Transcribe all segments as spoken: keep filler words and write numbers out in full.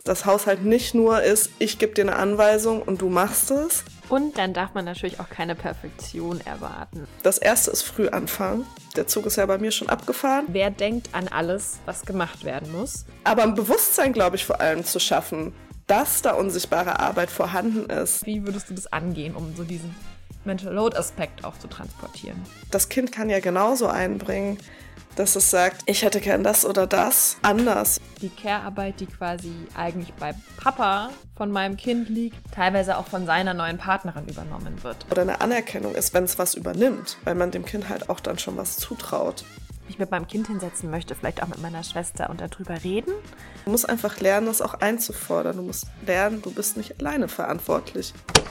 dass Haushalt nicht nur ist, ich gebe dir eine Anweisung und du machst es. Und dann darf man natürlich auch keine Perfektion erwarten. Das erste ist früh anfangen. Der Zug ist ja bei mir schon abgefahren. Wer denkt an alles, was gemacht werden muss? Aber ein Bewusstsein, glaube ich, vor allem zu schaffen, dass da unsichtbare Arbeit vorhanden ist. Wie würdest du das angehen, um so diesen Mental Load-Aspekt auch zu transportieren? Das Kind kann ja genauso einbringen, dass es sagt, ich hätte gern das oder das anders. Die Care-Arbeit, die quasi eigentlich bei Papa von meinem Kind liegt, teilweise auch von seiner neuen Partnerin übernommen wird. Oder eine Anerkennung ist, wenn es was übernimmt, weil man dem Kind halt auch dann schon was zutraut. Ich mit meinem Kind hinsetzen möchte, vielleicht auch mit meiner Schwester und darüber reden. Du musst einfach lernen, das auch einzufordern. Du musst lernen, du bist nicht alleine verantwortlich.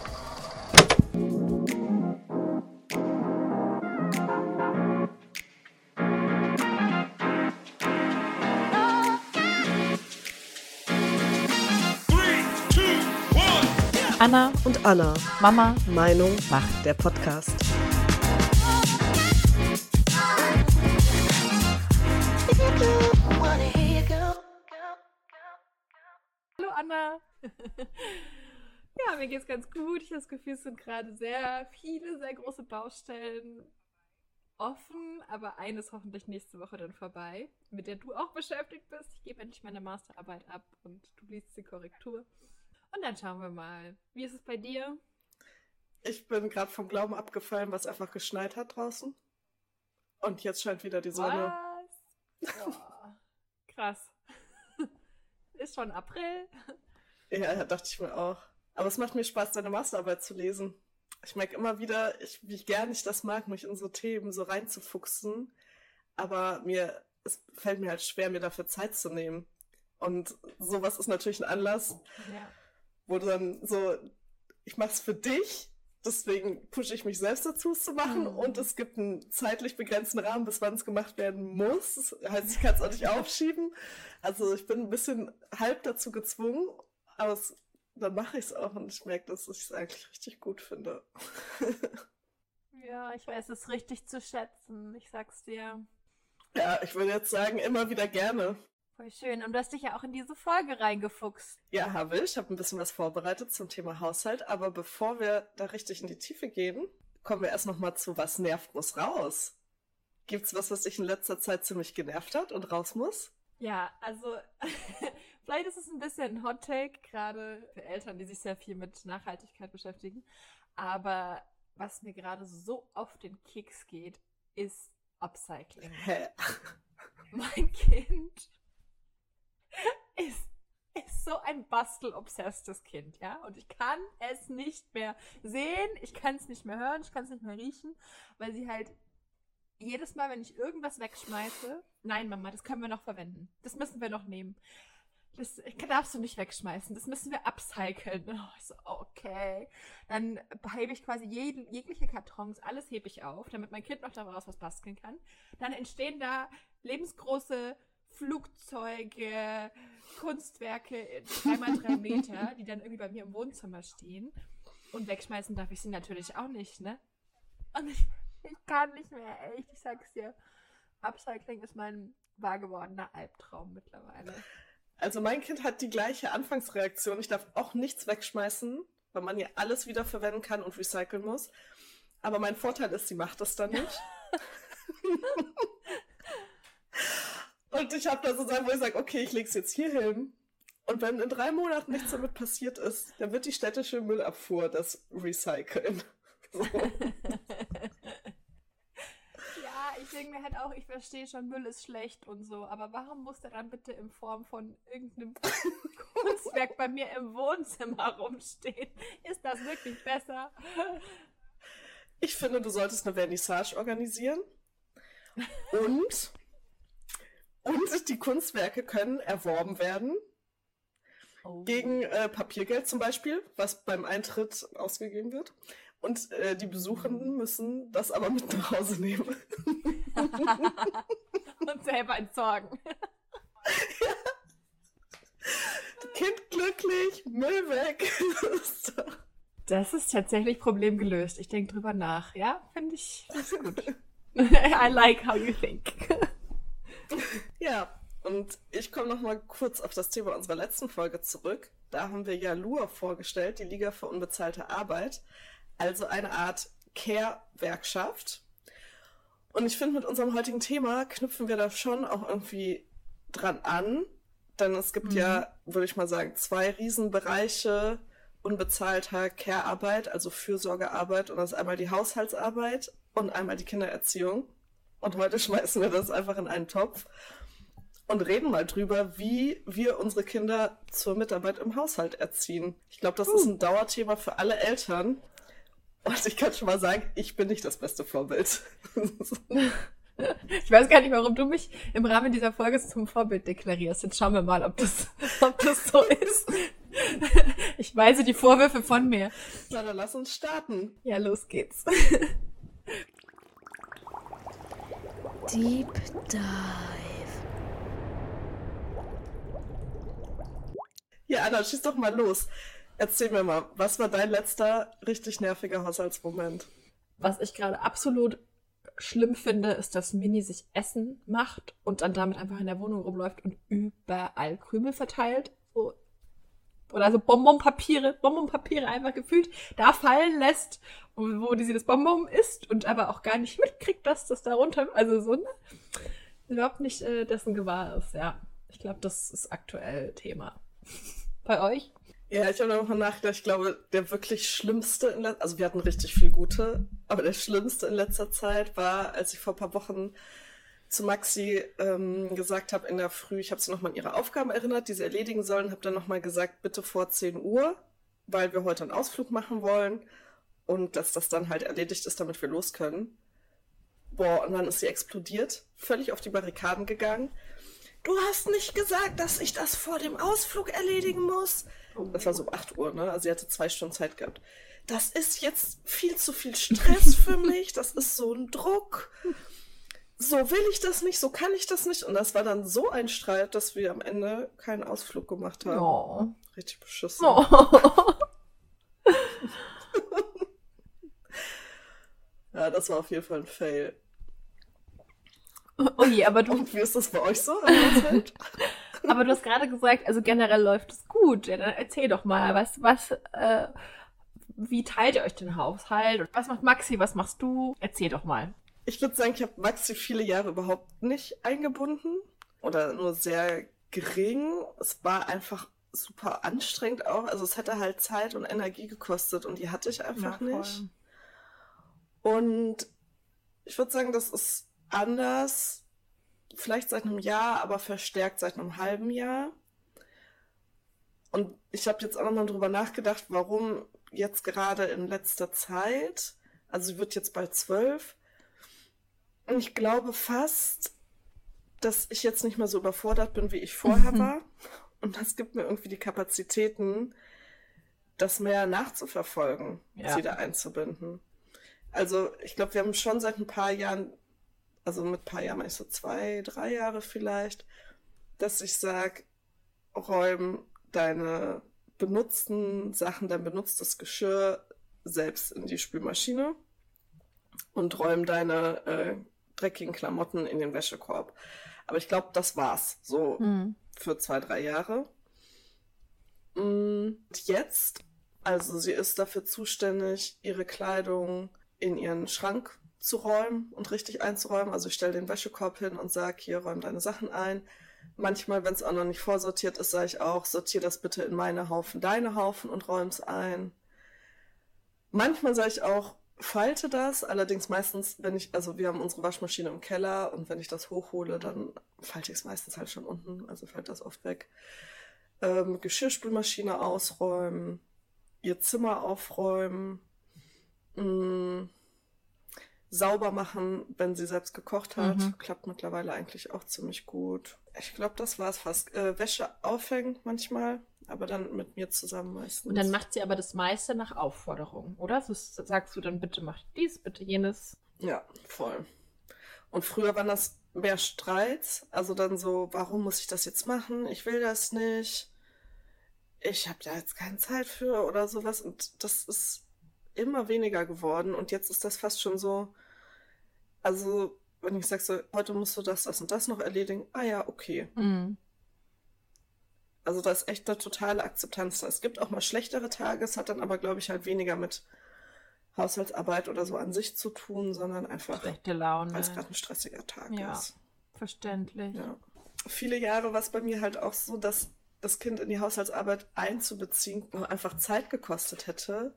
Anna und Anna. Mama. Meinung macht der Podcast. Hallo Anna. Ja, mir geht's ganz gut. Ich habe das Gefühl, es sind gerade sehr viele, sehr große Baustellen offen, aber eine ist hoffentlich nächste Woche dann vorbei, mit der du auch beschäftigt bist. Ich gebe endlich meine Masterarbeit ab und du liest die Korrektur. Und dann schauen wir mal. Wie ist es bei dir? Ich bin gerade vom Glauben abgefallen, was einfach geschneit hat draußen. Und jetzt scheint wieder die Sonne. Was? Boah. Krass. Ist schon April. Ja, dachte ich mir auch. Aber es macht mir Spaß, deine Masterarbeit zu lesen. Ich merke immer wieder, ich, wie gern ich das mag, mich in so Themen so reinzufuchsen. Aber mir, es fällt mir halt schwer, mir dafür Zeit zu nehmen. Und sowas ist natürlich ein Anlass, ja. wo du dann so, ich mach's für dich, deswegen pushe ich mich selbst dazu, es zu machen. Mhm. Und es gibt einen zeitlich begrenzten Rahmen, bis wann es gemacht werden muss. Das heißt, ich kann es auch nicht aufschieben. Also ich bin ein bisschen halb dazu gezwungen, aber es, dann mache ich es auch und ich merke, dass ich es eigentlich richtig gut finde. Ja, ich weiß es richtig zu schätzen, ich sag's dir. Ja, ich würde jetzt sagen, immer wieder gerne. Voll schön. Und du hast dich ja auch in diese Folge reingefuchst. Ja, habe ich. Ich habe ein bisschen was vorbereitet zum Thema Haushalt. Aber bevor wir da richtig in die Tiefe gehen, kommen wir erst noch mal zu was nervt, muss raus. Gibt's was, was dich in letzter Zeit ziemlich genervt hat und raus muss? Ja, also vielleicht ist es ein bisschen ein Hot-Take, gerade für Eltern, die sich sehr viel mit Nachhaltigkeit beschäftigen. Aber was mir gerade so auf den Keks geht, ist Upcycling. Hä? Mein Kind ist, ist so ein bastelobsesstes Kind, ja? Und ich kann es nicht mehr sehen, ich kann es nicht mehr hören, ich kann es nicht mehr riechen, weil sie halt jedes Mal, wenn ich irgendwas wegschmeiße, nein, Mama, das können wir noch verwenden. Das müssen wir noch nehmen. Das darfst du nicht wegschmeißen, das müssen wir upcyclen. Oh, ich so, okay. Dann hebe ich quasi jeg- jegliche Kartons, alles hebe ich auf, damit mein Kind noch daraus was basteln kann. Dann entstehen da lebensgroße Flugzeuge, Kunstwerke, drei mal drei Meter, die dann irgendwie bei mir im Wohnzimmer stehen. Und wegschmeißen darf ich sie natürlich auch nicht, ne? Und ich, ich kann nicht mehr, echt, ich sag's dir. Upcycling ist mein wahr gewordener Albtraum mittlerweile. Also mein Kind hat die gleiche Anfangsreaktion. Ich darf auch nichts wegschmeißen, weil man ja alles wiederverwenden kann und recyceln muss. Aber mein Vorteil ist, sie macht das dann nicht. Und ich habe da so Sachen, wo ich sage, okay, ich lege es jetzt hier hin. Und wenn in drei Monaten nichts damit passiert ist, dann wird die städtische Müllabfuhr das recyceln. So. Ja, ich denke mir halt auch, ich verstehe schon, Müll ist schlecht und so, aber warum muss der dann bitte in Form von irgendeinem Kunstwerk bei mir im Wohnzimmer rumstehen? Ist das wirklich besser? Ich finde, du solltest eine Vernissage organisieren. Und, und die Kunstwerke können erworben werden. Oh. Gegen äh, Papiergeld zum Beispiel, was beim Eintritt ausgegeben wird. Und äh, die Besuchenden müssen das aber mit nach Hause nehmen. Und selber entsorgen. Ja. Kind glücklich, Müll weg. Das ist tatsächlich Problem gelöst. Ich denke drüber nach. Ja, finde ich, find ich gut. I like how you think. Ja, und Und ich komme noch mal kurz auf das Thema unserer letzten Folge zurück. Da haben wir ja L U A vorgestellt, die Liga für unbezahlte Arbeit, also eine Art Care-Werkschaft. Und ich finde, mit unserem heutigen Thema knüpfen wir da schon auch irgendwie dran an, denn es gibt mhm. ja, würde ich mal sagen, zwei Riesenbereiche unbezahlter Care-Arbeit, also Fürsorgearbeit, und das ist einmal die Haushaltsarbeit und einmal die Kindererziehung. Und heute schmeißen wir das einfach in einen Topf und reden mal drüber, wie wir unsere Kinder zur Mitarbeit im Haushalt erziehen. Ich glaube, das uh. ist ein Dauerthema für alle Eltern. Und ich kann schon mal sagen, ich bin nicht das beste Vorbild. Ich weiß gar nicht, warum du mich im Rahmen dieser Folge zum Vorbild deklarierst. Jetzt schauen wir mal, ob das, ob das so ist. Ich weise die Vorwürfe von mir. Na, dann lass uns starten. Ja, los geht's. Deep Dive. Ja, Anna, schieß doch mal los. Erzähl mir mal, was war dein letzter richtig nerviger Haushaltsmoment? Was ich gerade absolut schlimm finde, ist, dass Mini sich Essen macht und dann damit einfach in der Wohnung rumläuft und überall Krümel verteilt. So. Oder so Bonbonpapiere, Bonbonpapiere einfach gefühlt da fallen lässt, wo, wo sie das Bonbon isst und aber auch gar nicht mitkriegt, dass das da runter, also so, ne? Überhaupt nicht äh, dessen gewahr ist, ja. Ich glaube, das ist aktuell Thema. Bei euch? Ja, ich habe noch mal nachgedacht, ich glaube, der wirklich schlimmste, in le- also wir hatten richtig viel gute, aber der schlimmste in letzter Zeit war, als ich vor ein paar Wochen zu Maxi ähm, gesagt habe in der Früh, ich habe sie nochmal an ihre Aufgaben erinnert, die sie erledigen sollen, habe dann nochmal gesagt, bitte vor zehn Uhr, weil wir heute einen Ausflug machen wollen und dass das dann halt erledigt ist, damit wir los können. Boah, und dann ist sie explodiert, völlig auf die Barrikaden gegangen. Du hast nicht gesagt, dass ich das vor dem Ausflug erledigen muss. Das war so um acht Uhr, ne? Also sie hatte zwei Stunden Zeit gehabt. Das ist jetzt viel zu viel Stress für mich. Das ist so ein Druck. So will ich das nicht, so kann ich das nicht. Und das war dann so ein Streit, dass wir am Ende keinen Ausflug gemacht haben. Oh. Richtig beschissen. Oh. Ja, das war auf jeden Fall ein Fail. Oh je, aber du... Und wie ist das bei euch so? Aber du hast gerade gesagt, also generell läuft es gut. Ja, dann erzähl doch mal, was, was, äh, wie teilt ihr euch den Haushalt? Und was macht Maxi, was machst du? Erzähl doch mal. Ich würde sagen, ich habe Maxi viele Jahre überhaupt nicht eingebunden oder nur sehr gering. Es war einfach super anstrengend auch. Also es hätte halt Zeit und Energie gekostet und die hatte ich einfach Ja, nicht. Und ich würde sagen, das ist anders. Vielleicht seit einem Jahr, aber verstärkt seit einem halben Jahr. Und ich habe jetzt auch nochmal drüber nachgedacht, warum jetzt gerade in letzter Zeit, also sie wird jetzt bald zwölf, und ich glaube fast, dass ich jetzt nicht mehr so überfordert bin, wie ich vorher mhm. war. Und das gibt mir irgendwie die Kapazitäten, das mehr nachzuverfolgen, ja. sie da einzubinden. Also ich glaube, wir haben schon seit ein paar Jahren, also mit ein paar Jahren meine ich so zwei, drei Jahre vielleicht, dass ich sage, räum deine benutzten Sachen, dein benutztes Geschirr selbst in die Spülmaschine und räum deine äh, dreckigen Klamotten in den Wäschekorb. Aber ich glaube, das war's so hm. für zwei, drei Jahre. Und jetzt, also sie ist dafür zuständig, ihre Kleidung in ihren Schrank zu räumen und richtig einzuräumen. Also ich stelle den Wäschekorb hin und sage, hier, räum deine Sachen ein. Manchmal, wenn es auch noch nicht vorsortiert ist, sage ich auch, sortiere das bitte in meine Haufen, deine Haufen und räum es ein. Manchmal sage ich auch, falte das, allerdings meistens, wenn ich, also wir haben unsere Waschmaschine im Keller und wenn ich das hochhole, dann falte ich es meistens halt schon unten, also fällt das oft weg. Ähm, Geschirrspülmaschine ausräumen, ihr Zimmer aufräumen, mh, sauber machen, wenn sie selbst gekocht hat. Mhm. Klappt mittlerweile eigentlich auch ziemlich gut. Ich glaube, das war es fast. Äh, Wäsche aufhängen manchmal, aber dann mit mir zusammen meistens. Und dann macht sie aber das meiste nach Aufforderung, oder? So sagst du dann, bitte mach dies, bitte jenes. Ja, voll. Und früher waren das mehr Streits. Also dann so, warum muss ich das jetzt machen? Ich will das nicht. Ich habe da jetzt keine Zeit für oder sowas. Und das ist immer weniger geworden. Und jetzt ist das fast schon so, also wenn ich sage so, heute musst du das, das und das noch erledigen, ah ja, okay. Mhm. Also da ist echt eine totale Akzeptanz da. Es gibt auch mal schlechtere Tage, es hat dann aber, glaube ich, halt weniger mit Haushaltsarbeit oder so an sich zu tun, sondern einfach, Schlechte Laune. weil es gerade ein stressiger Tag Ja. ist. Verständlich. Ja. Viele Jahre war es bei mir halt auch so, dass das Kind in die Haushaltsarbeit einzubeziehen noch einfach Zeit gekostet hätte.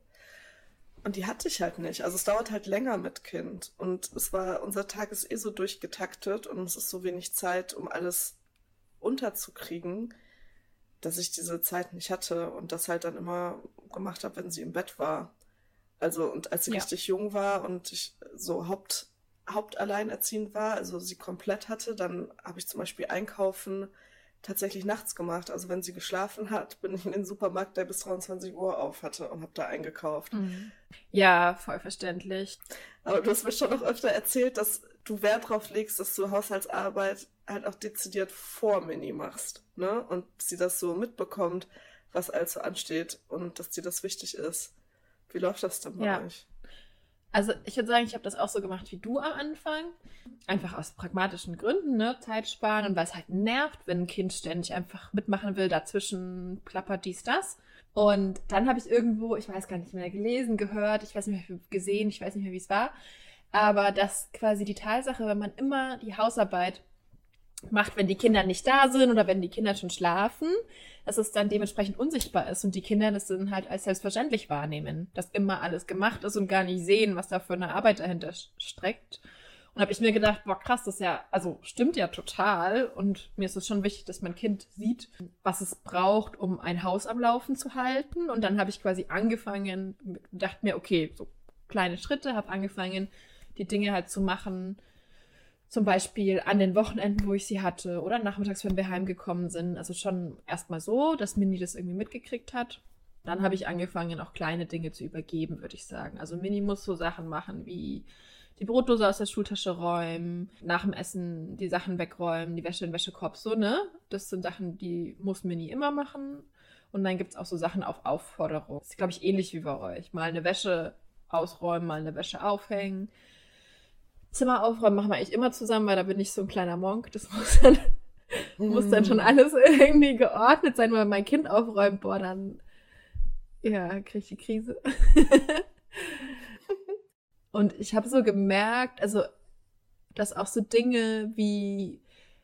Und die hatte ich halt nicht. Also es dauert halt länger mit Kind. Und es war, unser Tag ist eh so durchgetaktet und es ist so wenig Zeit, um alles unterzukriegen, dass ich diese Zeit nicht hatte und das halt dann immer gemacht habe, wenn sie im Bett war. Also und als sie Ja. richtig jung war und ich so Haupt, hauptalleinerziehend war, also sie komplett hatte, dann habe ich zum Beispiel Einkaufen tatsächlich nachts gemacht. Also wenn sie geschlafen hat, bin ich in den Supermarkt, der bis dreiundzwanzig Uhr auf hatte und habe da eingekauft. Mhm. Ja, voll verständlich. Aber du hast mir schon noch öfter erzählt, dass du Wert drauf legst, dass du Haushaltsarbeit halt auch dezidiert vor Mini machst, ne? Und sie das so mitbekommt, was also ansteht und dass dir das wichtig ist. Wie läuft das denn bei Ja. euch? Also ich würde sagen, ich habe das auch so gemacht wie du am Anfang. Einfach aus pragmatischen Gründen, ne? Zeit sparen und weil es halt nervt, wenn ein Kind ständig einfach mitmachen will, dazwischen plappert dies, das. Und dann habe ich irgendwo, ich weiß gar nicht mehr, gelesen, gehört, ich weiß nicht mehr, gesehen, ich weiß nicht mehr, wie es war, aber dass quasi die Tatsache, wenn man immer die Hausarbeit macht, wenn die Kinder nicht da sind oder wenn die Kinder schon schlafen, dass es dann dementsprechend unsichtbar ist und die Kinder das dann halt als selbstverständlich wahrnehmen, dass immer alles gemacht ist und gar nicht sehen, was da für eine Arbeit dahinter steckt. Und habe ich mir gedacht, boah krass, das ist ja, also stimmt ja total und mir ist es schon wichtig, dass mein Kind sieht, was es braucht, um ein Haus am Laufen zu halten. Und dann habe ich quasi angefangen, dachte mir, okay, so kleine Schritte, habe angefangen, die Dinge halt zu machen, zum Beispiel an den Wochenenden, wo ich sie hatte oder nachmittags, wenn wir heimgekommen sind. Also schon erstmal so, dass Mini das irgendwie mitgekriegt hat. Dann habe ich angefangen, auch kleine Dinge zu übergeben, würde ich sagen. Also Mini muss so Sachen machen wie die Brotdose aus der Schultasche räumen, nach dem Essen die Sachen wegräumen, die Wäsche in den Wäschekorb, so, ne? Das sind Sachen, die muss Mini immer machen. Und dann gibt es auch so Sachen auf Aufforderung. Das ist, glaube ich, ähnlich wie bei euch. Mal eine Wäsche ausräumen, mal eine Wäsche aufhängen. Zimmer aufräumen machen wir eigentlich immer zusammen, weil da bin ich so ein kleiner Monk. Das muss dann, mm. muss dann schon alles irgendwie geordnet sein, weil mein Kind aufräumt, boah, dann ja, kriege ich die Krise. Und ich habe so gemerkt, also, dass auch so Dinge wie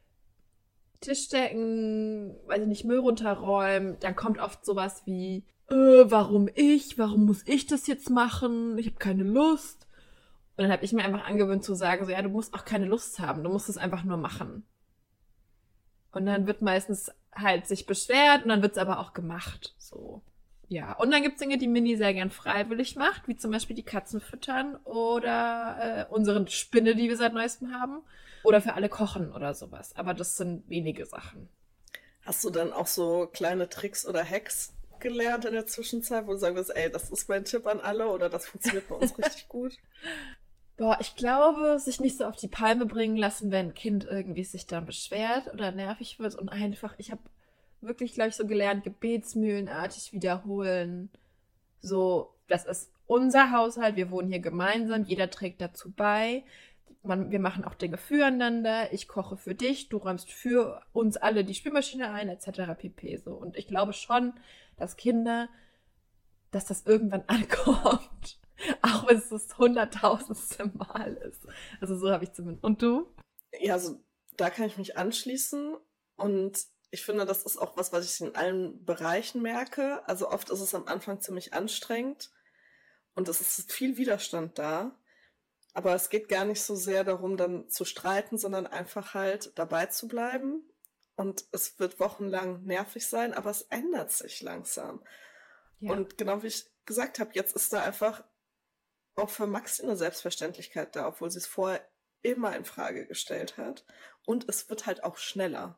Tischdecken, weiß ich nicht, Müll runterräumen, dann kommt oft sowas wie, äh, warum ich? Warum muss ich das jetzt machen? Ich habe keine Lust. Und dann habe ich mir einfach angewöhnt zu sagen, so, ja, du musst auch keine Lust haben, du musst es einfach nur machen. Und dann wird meistens halt sich beschwert und dann wird es aber auch gemacht, so. Ja, und dann gibt es Dinge, die Mini sehr gern freiwillig macht, wie zum Beispiel die Katzen füttern oder äh, unsere Spinne, die wir seit Neuestem haben. Oder für alle kochen oder sowas. Aber das sind wenige Sachen. Hast du dann auch so kleine Tricks oder Hacks gelernt in der Zwischenzeit, wo du sagen wirst, ey, das ist mein Tipp an alle oder das funktioniert bei uns richtig gut? Boah, ich glaube, sich nicht so auf die Palme bringen lassen, wenn ein Kind irgendwie sich dann beschwert oder nervig wird und einfach, ich habe wirklich, glaube ich, so gelernt, gebetsmühlenartig wiederholen. So, das ist unser Haushalt, wir wohnen hier gemeinsam, jeder trägt dazu bei. Man, wir machen auch Dinge füreinander, ich koche für dich, du räumst für uns alle die Spülmaschine ein, et cetera pp. So. Und ich glaube schon, dass Kinder, dass das irgendwann ankommt. Auch wenn es das hunderttausendste Mal ist. Also so habe ich zumindest. Und du? Ja, also da kann ich mich anschließen und ich finde, das ist auch was, was ich in allen Bereichen merke. Also oft ist es am Anfang ziemlich anstrengend und es ist viel Widerstand da. Aber es geht gar nicht so sehr darum, dann zu streiten, sondern einfach halt dabei zu bleiben. Und es wird wochenlang nervig sein, aber es ändert sich langsam. Ja. Und genau wie ich gesagt habe, jetzt ist da einfach auch für Maxi eine Selbstverständlichkeit da, obwohl sie es vorher immer in Frage gestellt hat. Und es wird halt auch schneller.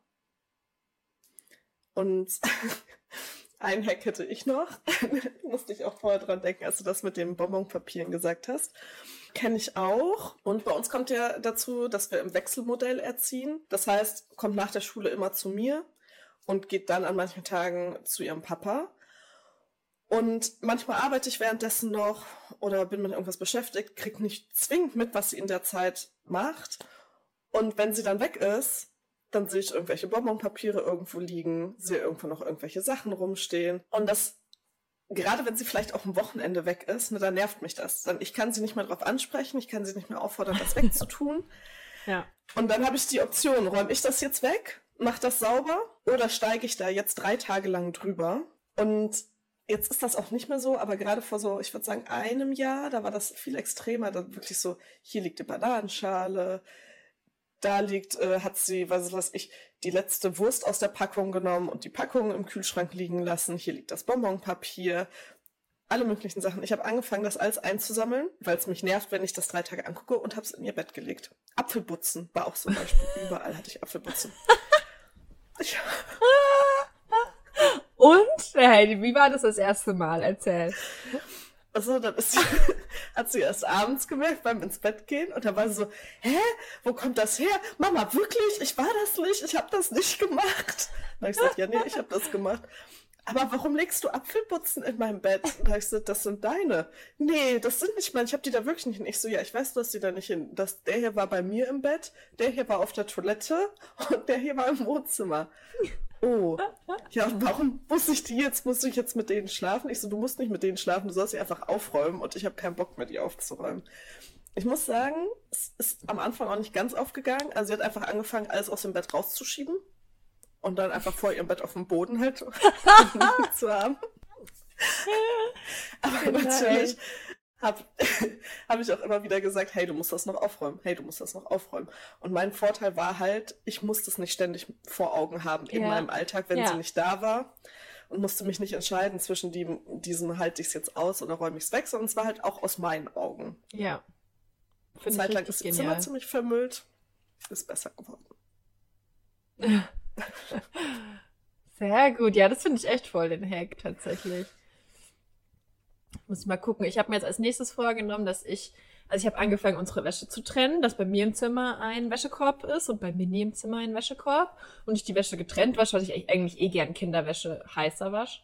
Und ein Hack hätte ich noch. Musste ich auch vorher dran denken, als du das mit den Bonbonpapieren gesagt hast. Kenne ich auch. Und bei uns kommt ja dazu, dass wir im Wechselmodell erziehen. Das heißt, kommt nach der Schule immer zu mir und geht dann an manchen Tagen zu ihrem Papa. Und manchmal arbeite ich währenddessen noch oder bin mit irgendwas beschäftigt, kriege nicht zwingend mit, was sie in der Zeit macht. Und wenn sie dann weg ist, dann sehe ich irgendwelche Bonbonpapiere irgendwo liegen, sehe irgendwo noch irgendwelche Sachen rumstehen. Und das, gerade wenn sie vielleicht auch am Wochenende weg ist, ne, dann nervt mich das. Dann, ich kann sie nicht mehr darauf ansprechen, ich kann sie nicht mehr auffordern, das wegzutun. Ja. Und dann habe ich die Option, räume ich das jetzt weg, mache das sauber oder steige ich da jetzt drei Tage lang drüber? Und jetzt ist das auch nicht mehr so, aber gerade vor so, ich würde sagen, einem Jahr, da war das viel extremer, da wirklich so, hier liegt die Bananenschale, da liegt, äh, hat sie, was weiß ich, die letzte Wurst aus der Packung genommen und die Packung im Kühlschrank liegen lassen, hier liegt das Bonbonpapier, alle möglichen Sachen. Ich habe angefangen, das alles einzusammeln, weil es mich nervt, wenn ich das drei Tage angucke und habe es in ihr Bett gelegt. Apfelbutzen war auch so ein Beispiel, überall hatte ich Apfelbutzen. Ich Und, Heidi, wie war das das erste Mal? Erzähl. Also, dann ist sie, hat sie erst abends gemerkt beim ins Bett gehen und da war sie so, hä, wo kommt das her? Mama, wirklich? Ich war das nicht, ich habe das nicht gemacht. Dann habe ich gesagt, ja, nee, ich habe das gemacht. Aber warum legst du Apfelbutzen in meinem Bett? Und dann habe ich gesagt, das sind deine. Nee, das sind nicht meine, ich habe die da wirklich nicht hin. Ich so, ja, ich weiß, du hast die da nicht hin. Das, der hier war bei mir im Bett, der hier war auf der Toilette und der hier war im Wohnzimmer. Oh, ja, und warum muss ich die jetzt, muss ich jetzt mit denen schlafen? Ich so, du musst nicht mit denen schlafen, du sollst sie einfach aufräumen und ich habe keinen Bock mehr, die aufzuräumen. Ich muss sagen, es ist am Anfang auch nicht ganz aufgegangen. Also sie hat einfach angefangen, alles aus dem Bett rauszuschieben und dann einfach vor ihrem Bett auf dem Boden halt zu haben. Aber natürlich habe hab ich auch immer wieder gesagt, hey, du musst das noch aufräumen, hey, du musst das noch aufräumen. Und mein Vorteil war halt, ich musste es nicht ständig vor Augen haben in Ja. meinem Alltag, wenn Ja. sie nicht da war und musste mich nicht entscheiden zwischen die, diesem, halte ich es jetzt aus oder räume ich es weg, sondern es war halt auch aus meinen Augen. Ja. Eine Finde Zeit ich lang ist richtig das Zimmer genial. ziemlich vermüllt, ist besser geworden. Sehr gut. Ja, das finde ich echt voll den Hack tatsächlich. Muss ich mal gucken. Ich habe mir jetzt als nächstes vorgenommen, dass ich, also ich habe angefangen, unsere Wäsche zu trennen, dass bei mir im Zimmer ein Wäschekorb ist und bei Mini im Zimmer ein Wäschekorb und ich die Wäsche getrennt wasche, was ich eigentlich eh gern Kinderwäsche heißer wasche.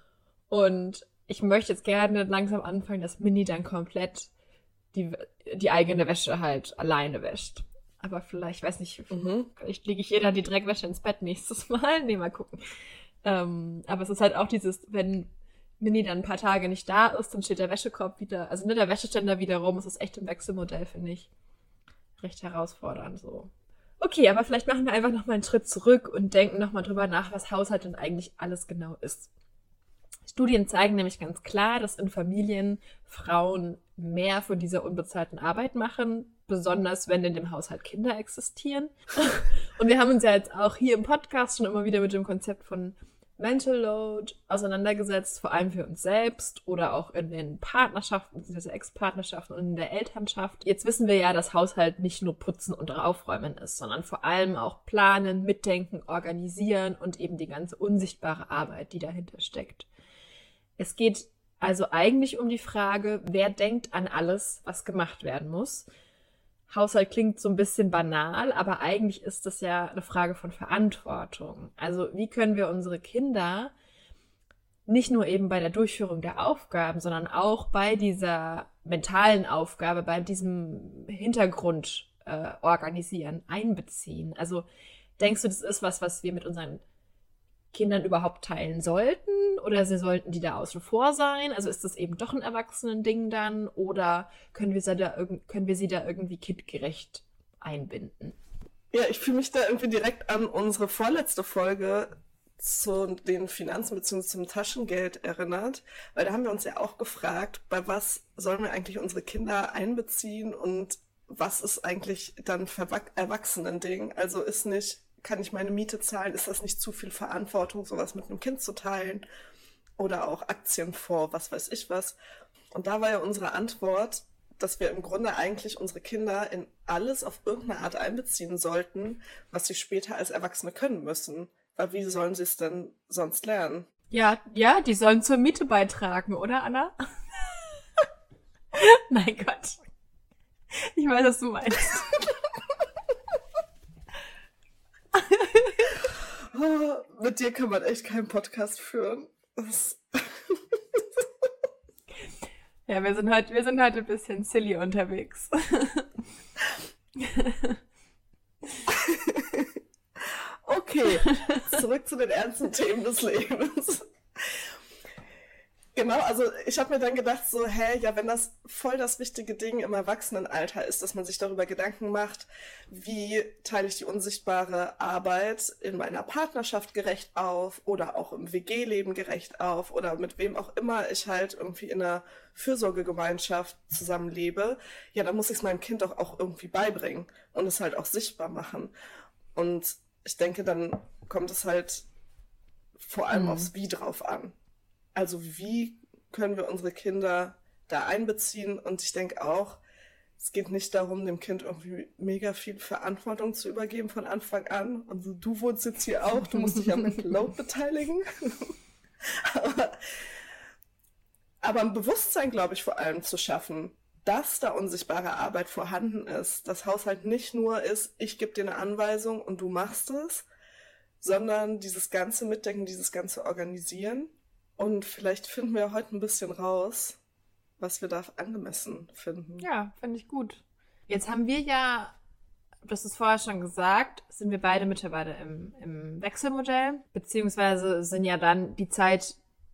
Und ich möchte jetzt gerne langsam anfangen, dass Mini dann komplett die, die eigene Wäsche halt alleine wäscht. Aber vielleicht, weiß nicht, Mhm. vielleicht lege ich ihr dann die Dreckwäsche ins Bett nächstes Mal. Nee, mal gucken. Ähm, aber es ist halt auch dieses, wenn Mini dann ein paar Tage nicht da ist, dann steht der Wäschekorb wieder, also ne, der Wäscheständer wieder rum. Es ist echt im Wechselmodell, finde ich. Recht herausfordernd so. Okay, aber vielleicht machen wir einfach nochmal einen Schritt zurück und denken nochmal drüber nach, was Haushalt denn eigentlich alles genau ist. Studien zeigen nämlich ganz klar, dass in Familien Frauen mehr von dieser unbezahlten Arbeit machen, besonders wenn in dem Haushalt Kinder existieren. Und wir haben uns ja jetzt auch hier im Podcast schon immer wieder mit dem Konzept von Mental Load auseinandergesetzt, vor allem für uns selbst oder auch in den Partnerschaften, bzw. Ex-Partnerschaften und in der Elternschaft. Jetzt wissen wir ja, dass Haushalt nicht nur Putzen und Aufräumen ist, sondern vor allem auch planen, mitdenken, organisieren und eben die ganze unsichtbare Arbeit, die dahinter steckt. Es geht also eigentlich um die Frage, wer denkt an alles, was gemacht werden muss. Haushalt klingt so ein bisschen banal, aber eigentlich ist das ja eine Frage von Verantwortung. Also wie können wir unsere Kinder nicht nur eben bei der Durchführung der Aufgaben, sondern auch bei dieser mentalen Aufgabe, bei diesem Hintergrund äh, organisieren, einbeziehen? Also denkst du, das ist was, was wir mit unseren Kindern überhaupt teilen sollten oder sie sollten die da außen vor sein? Also ist das eben doch ein Erwachsenen-Ding dann oder können wir sie da, irg- können wir sie da irgendwie kindgerecht einbinden? Ja, ich fühle mich da irgendwie direkt an unsere vorletzte Folge zu den Finanzen bzw. zum Taschengeld erinnert, weil da haben wir uns ja auch gefragt, bei was sollen wir eigentlich unsere Kinder einbeziehen und was ist eigentlich dann Verwach- Erwachsenen-Ding? Also ist nicht, kann ich meine Miete zahlen, ist das nicht zu viel Verantwortung, sowas mit einem Kind zu teilen? Oder auch Aktienfonds, was weiß ich was. Und da war ja unsere Antwort, dass wir im Grunde eigentlich unsere Kinder in alles auf irgendeine Art einbeziehen sollten, was sie später als Erwachsene können müssen. Weil wie sollen sie es denn sonst lernen? Ja, ja, die sollen zur Miete beitragen, oder Anna? Mein Gott. Ich weiß, was du meinst. Oh, mit dir kann man echt keinen Podcast führen. Das Ja, wir sind heute, wir sind heute ein bisschen silly unterwegs. Okay, zurück zu den ernsten Themen des Lebens. Genau, also ich habe mir dann gedacht, so, hä, ja, wenn das voll das wichtige Ding im Erwachsenenalter ist, dass man sich darüber Gedanken macht, wie teile ich die unsichtbare Arbeit in meiner Partnerschaft gerecht auf oder auch im W G-Leben gerecht auf oder mit wem auch immer ich halt irgendwie in einer Fürsorgegemeinschaft zusammenlebe, ja, dann muss ich es meinem Kind doch auch irgendwie beibringen und es halt auch sichtbar machen. Und ich denke, dann kommt es halt vor allem mhm. aufs Wie drauf an. Also wie können wir unsere Kinder da einbeziehen? Und ich denke auch, es geht nicht darum, dem Kind irgendwie mega viel Verantwortung zu übergeben von Anfang an. Also du wohnst jetzt hier auch, du musst dich am Mental Load beteiligen. aber, aber ein Bewusstsein, glaube ich, vor allem zu schaffen, dass da unsichtbare Arbeit vorhanden ist. Dass Haushalt nicht nur ist, ich gebe dir eine Anweisung und du machst es, sondern dieses ganze Mitdenken, dieses ganze Organisieren. Und vielleicht finden wir heute ein bisschen raus, was wir da angemessen finden. Ja, finde ich gut. Jetzt haben wir ja, du hast es vorher schon gesagt, sind wir beide mittlerweile im, im Wechselmodell, beziehungsweise sind ja dann die Zeit,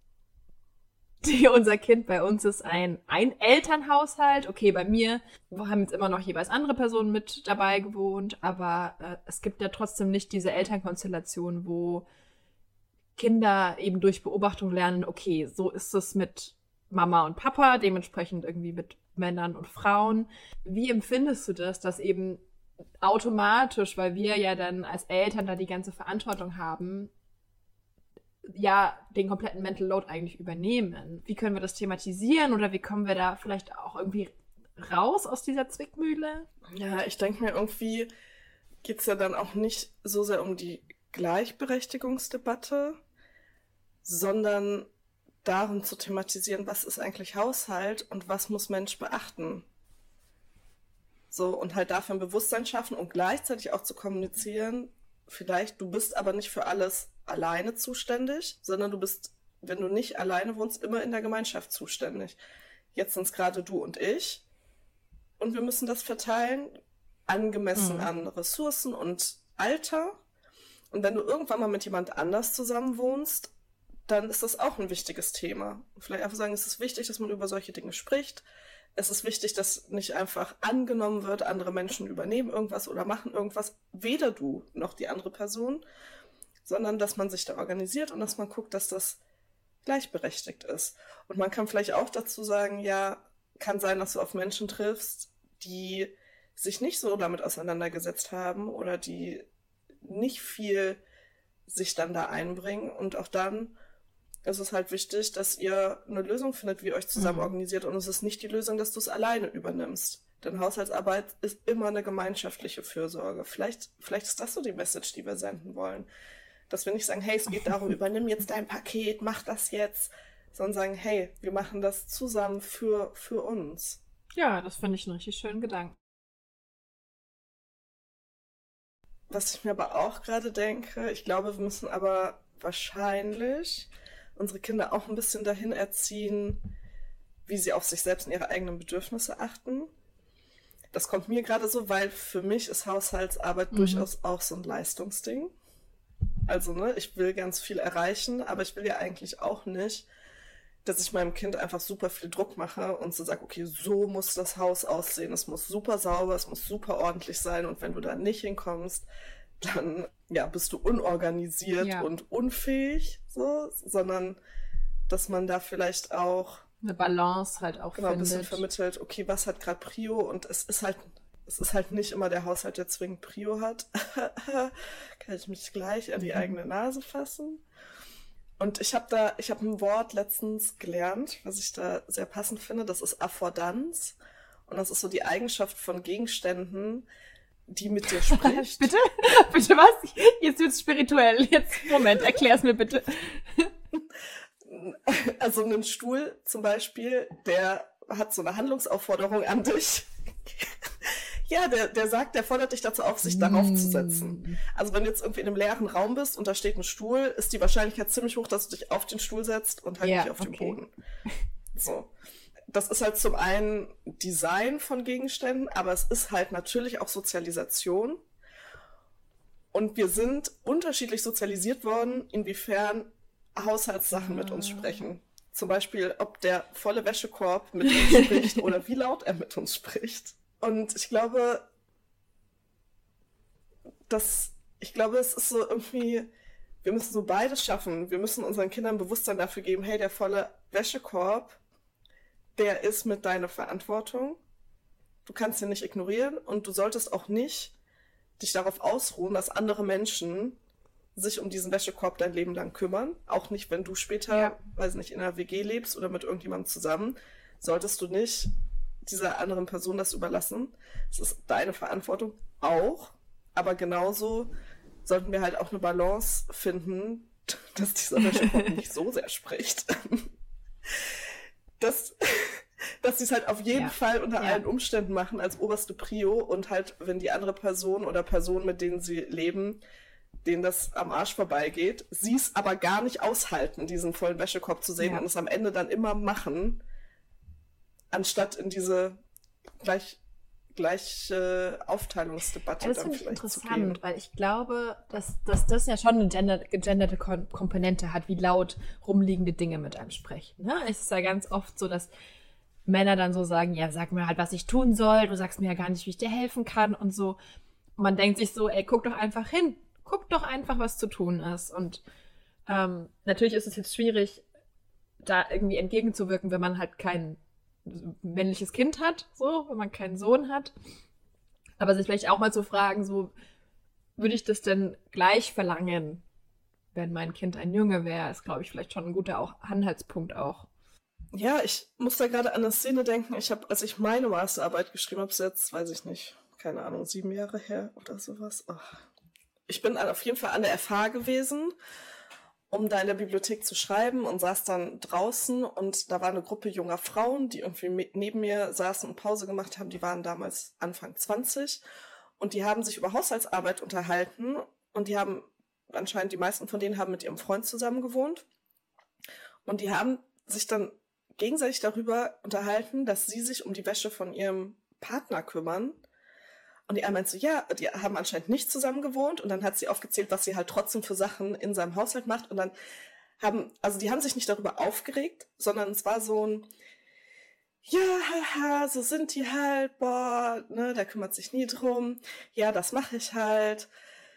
die unser Kind bei uns ist, ein Ein-Elternhaushalt. Okay, bei mir haben jetzt immer noch jeweils andere Personen mit dabei gewohnt, aber äh, es gibt ja trotzdem nicht diese Elternkonstellation, wo Kinder eben durch Beobachtung lernen, okay, so ist es mit Mama und Papa, dementsprechend irgendwie mit Männern und Frauen. Wie empfindest du das, dass eben automatisch, weil wir ja dann als Eltern da die ganze Verantwortung haben, ja, den kompletten Mental Load eigentlich übernehmen? Wie können wir das thematisieren oder wie kommen wir da vielleicht auch irgendwie raus aus dieser Zwickmühle? Ja, ich denke mir, irgendwie geht es ja dann auch nicht so sehr um die Gleichberechtigungsdebatte, sondern darum zu thematisieren, was ist eigentlich Haushalt und was muss Mensch beachten. So, und halt dafür ein Bewusstsein schaffen und gleichzeitig auch zu kommunizieren, vielleicht, du bist aber nicht für alles alleine zuständig, sondern du bist, wenn du nicht alleine wohnst, immer in der Gemeinschaft zuständig. Jetzt sind es gerade du und ich und wir müssen das verteilen, angemessen mhm. an Ressourcen und Alter. Und wenn du irgendwann mal mit jemand anders zusammen wohnst, dann ist das auch ein wichtiges Thema. Vielleicht einfach sagen, es ist wichtig, dass man über solche Dinge spricht. Es ist wichtig, dass nicht einfach angenommen wird, andere Menschen übernehmen irgendwas oder machen irgendwas, weder du noch die andere Person, sondern dass man sich da organisiert und dass man guckt, dass das gleichberechtigt ist. Und man kann vielleicht auch dazu sagen, ja, kann sein, dass du auf Menschen triffst, die sich nicht so damit auseinandergesetzt haben oder die nicht viel sich dann da einbringen. Und auch dann ist es halt wichtig, dass ihr eine Lösung findet, wie ihr euch zusammen mhm. organisiert. Und es ist nicht die Lösung, dass du es alleine übernimmst. Denn Haushaltsarbeit ist immer eine gemeinschaftliche Fürsorge. Vielleicht, vielleicht ist das so die Message, die wir senden wollen. Dass wir nicht sagen, hey, es geht darum, übernimm jetzt dein Paket, mach das jetzt. Sondern sagen, hey, wir machen das zusammen für, für uns. Ja, das finde ich einen richtig schönen Gedanken. Was ich mir aber auch gerade denke, ich glaube, wir müssen aber wahrscheinlich unsere Kinder auch ein bisschen dahin erziehen, wie sie auf sich selbst und ihre eigenen Bedürfnisse achten. Das kommt mir gerade so, weil für mich ist Haushaltsarbeit mhm. durchaus auch so ein Leistungsding. Also, ne, ich will ganz viel erreichen, aber ich will ja eigentlich auch nicht, dass ich meinem Kind einfach super viel Druck mache und so sage, okay, so muss das Haus aussehen, es muss super sauber, es muss super ordentlich sein und wenn du da nicht hinkommst, dann ja, bist du unorganisiert ja. und unfähig, so, sondern dass man da vielleicht auch eine Balance halt auch genau, findet. Ein bisschen vermittelt, okay, was hat gerade Prio und es ist halt es ist halt nicht immer der Haushalt, der zwingend Prio hat. Kann ich mich gleich an die mhm. eigene Nase fassen. Und ich habe da, ich habe ein Wort letztens gelernt, was ich da sehr passend finde, das ist Affordanz. Und das ist so die Eigenschaft von Gegenständen, die mit dir spricht. Bitte? Bitte was? Jetzt wird's spirituell. Jetzt, Moment, erklär's mir bitte. Also ein Stuhl zum Beispiel, der hat so eine Handlungsaufforderung an dich. Ja, der, der sagt, der fordert dich dazu auf, sich darauf mm. zu setzen. Also wenn du jetzt irgendwie in einem leeren Raum bist und da steht ein Stuhl, ist die Wahrscheinlichkeit ziemlich hoch, dass du dich auf den Stuhl setzt und halt ja, nicht auf okay. den Boden. So. Das ist halt zum einen Design von Gegenständen, aber es ist halt natürlich auch Sozialisation. Und wir sind unterschiedlich sozialisiert worden, inwiefern Haushaltssachen mit uns sprechen. Zum Beispiel, ob der volle Wäschekorb mit uns spricht oder wie laut er mit uns spricht. Und ich glaube, dass, ich glaube, es ist so irgendwie, wir müssen so beides schaffen. Wir müssen unseren Kindern Bewusstsein dafür geben, hey, der volle Wäschekorb, der ist mit deiner Verantwortung. Du kannst ihn nicht ignorieren und du solltest auch nicht dich darauf ausruhen, dass andere Menschen sich um diesen Wäschekorb dein Leben lang kümmern. Auch nicht, wenn du später, ja. weiß nicht, in einer W G lebst oder mit irgendjemandem zusammen, solltest du nicht dieser anderen Person das überlassen. Es ist deine Verantwortung auch, aber genauso sollten wir halt auch eine Balance finden, dass dieser Wäschekorb nicht so sehr spricht. dass, dass sie es halt auf jeden ja. Fall unter ja. allen Umständen machen als oberste Prio und halt, wenn die andere Person oder Personen, mit denen sie leben, denen das am Arsch vorbeigeht, sie es aber gar nicht aushalten, diesen vollen Wäschekorb zu sehen ja. und es am Ende dann immer machen, anstatt in diese gleich, gleiche Aufteilungsdebatte ja, das dann vielleicht zu gehen. Das finde ich interessant, weil ich glaube, dass, dass das ja schon eine gender, gegenderte Kon- Komponente hat, wie laut rumliegende Dinge mit einem sprechen. Ne? Es ist ja ganz oft so, dass Männer dann so sagen, ja, sag mir halt, was ich tun soll, du sagst mir ja gar nicht, wie ich dir helfen kann und so. Und man denkt sich so, ey, guck doch einfach hin. Guck doch einfach, was zu tun ist. Und ähm, natürlich ist es jetzt schwierig, da irgendwie entgegenzuwirken, wenn man halt kein männliches Kind hat, so, wenn man keinen Sohn hat. Aber sich vielleicht auch mal zu fragen, so, würde ich das denn gleich verlangen, wenn mein Kind ein Junge wäre, ist, glaube ich, vielleicht schon ein guter auch Anhaltspunkt auch. Ja, ich muss da gerade an eine Szene denken. Ich habe, als ich meine Masterarbeit geschrieben habe, jetzt, weiß ich nicht, keine Ahnung, sieben Jahre her oder sowas. Ach. Ich bin auf jeden Fall an der F H gewesen, um da in der Bibliothek zu schreiben und saß dann draußen und da war eine Gruppe junger Frauen, die irgendwie neben mir saßen und Pause gemacht haben. Die waren damals Anfang zwanzig und die haben sich über Haushaltsarbeit unterhalten und die haben, anscheinend die meisten von denen haben mit ihrem Freund zusammen gewohnt und die haben sich dann gegenseitig darüber unterhalten, dass sie sich um die Wäsche von ihrem Partner kümmern. Und die eine meinte so, ja, die haben anscheinend nicht zusammen gewohnt und dann hat sie aufgezählt, was sie halt trotzdem für Sachen in seinem Haushalt macht und dann haben, also die haben sich nicht darüber aufgeregt, sondern es war so ein, ja, haha, so sind die halt, boah, ne, der kümmert sich nie drum, ja, das mache ich halt,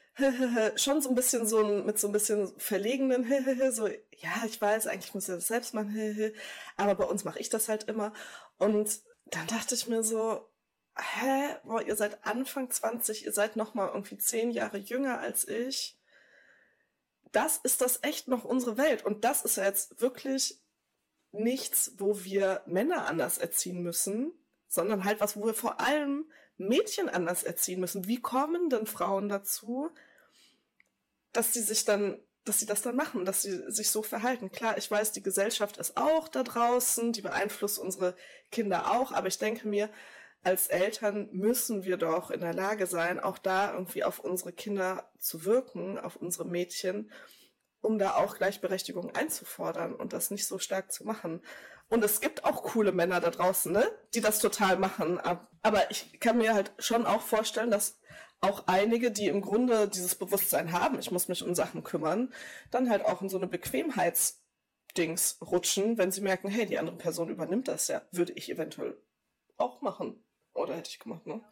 schon so ein bisschen so ein, mit so ein bisschen verlegenen, so, ja, ich weiß, eigentlich muss ich das selbst machen, aber bei uns mache ich das halt immer und dann dachte ich mir so, hä, boah, ihr seid Anfang zwanzig, ihr seid noch mal irgendwie zehn Jahre jünger als ich. Das ist das echt noch unsere Welt. Und das ist ja jetzt wirklich nichts, wo wir Männer anders erziehen müssen, sondern halt was, wo wir vor allem Mädchen anders erziehen müssen. Wie kommen denn Frauen dazu, dass sie sich dann, dass sie das dann machen, dass sie sich so verhalten? Klar, ich weiß, die Gesellschaft ist auch da draußen, die beeinflusst unsere Kinder auch, aber ich denke mir, als Eltern müssen wir doch in der Lage sein, auch da irgendwie auf unsere Kinder zu wirken, auf unsere Mädchen, um da auch Gleichberechtigung einzufordern und das nicht so stark zu machen. Und es gibt auch coole Männer da draußen, ne, die das total machen. Aber ich kann mir halt schon auch vorstellen, dass auch einige, die im Grunde dieses Bewusstsein haben, ich muss mich um Sachen kümmern, dann halt auch in so eine Bequemheitsdings rutschen, wenn sie merken, hey, die andere Person übernimmt das ja, würde ich eventuell auch machen. Oder hätte ich gemacht, ne?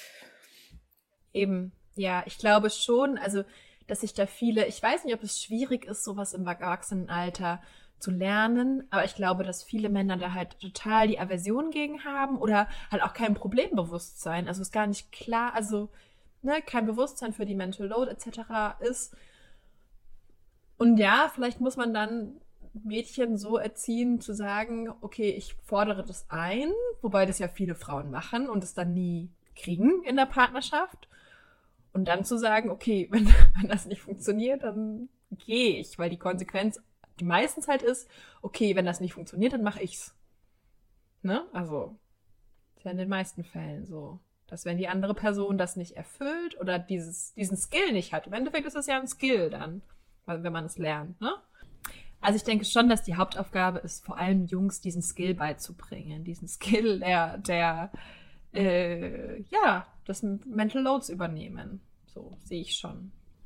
Eben, ja, ich glaube schon, also, dass sich da viele, ich weiß nicht, ob es schwierig ist, sowas im Erwachsenenalter zu lernen, aber ich glaube, dass viele Männer da halt total die Aversion gegen haben oder halt auch kein Problembewusstsein, also ist gar nicht klar, also, ne, kein Bewusstsein für die Mental Load et cetera ist. Und ja, vielleicht muss man dann Mädchen so erziehen, zu sagen, okay, ich fordere das ein, wobei das ja viele Frauen machen und es dann nie kriegen in der Partnerschaft. Und dann zu sagen, okay, wenn, wenn das nicht funktioniert, dann gehe ich, weil die Konsequenz, die meistens halt ist, okay, wenn das nicht funktioniert, dann mache ich's. Ne? Also, ist ja in den meisten Fällen so, dass wenn die andere Person das nicht erfüllt oder dieses, diesen Skill nicht hat, im Endeffekt ist das ja ein Skill dann, wenn man es lernt, ne? Also ich denke schon, dass die Hauptaufgabe ist, vor allem Jungs diesen Skill beizubringen. Diesen Skill der, der äh, ja, des Mental Loads übernehmen. So sehe ich schon.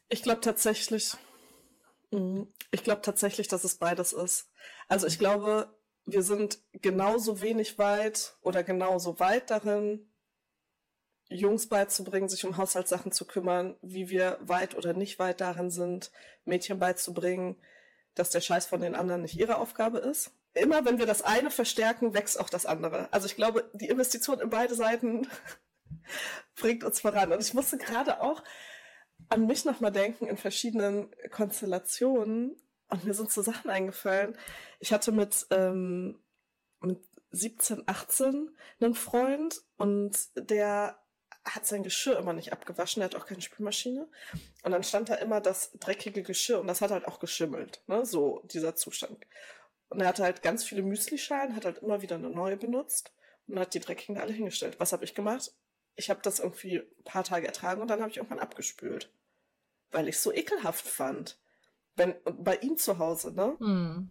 Ich glaube tatsächlich, mhm. ich glaube tatsächlich, dass es beides ist. Also ich glaube, wir sind genauso wenig weit oder genauso weit darin, Jungs beizubringen, sich um Haushaltssachen zu kümmern, wie wir weit oder nicht weit darin sind, Mädchen beizubringen, dass der Scheiß von den anderen nicht ihre Aufgabe ist. Immer wenn wir das eine verstärken, wächst auch das andere. Also ich glaube, die Investition in beide Seiten bringt uns voran. Und ich musste gerade auch an mich nochmal denken in verschiedenen Konstellationen. Und mir sind so Sachen eingefallen. Ich hatte mit, ähm, mit siebzehn, achtzehn einen Freund und der hat sein Geschirr immer nicht abgewaschen, der hat auch keine Spülmaschine. Und dann stand da immer das dreckige Geschirr und das hat halt auch geschimmelt, ne? So dieser Zustand. Und er hatte halt ganz viele Müslischalen, hat halt immer wieder eine neue benutzt und hat die dreckigen alle hingestellt. Was habe ich gemacht? Ich habe das irgendwie ein paar Tage ertragen und dann habe ich irgendwann abgespült. Weil ich es so ekelhaft fand. Wenn, bei ihm zu Hause, ne? Hm.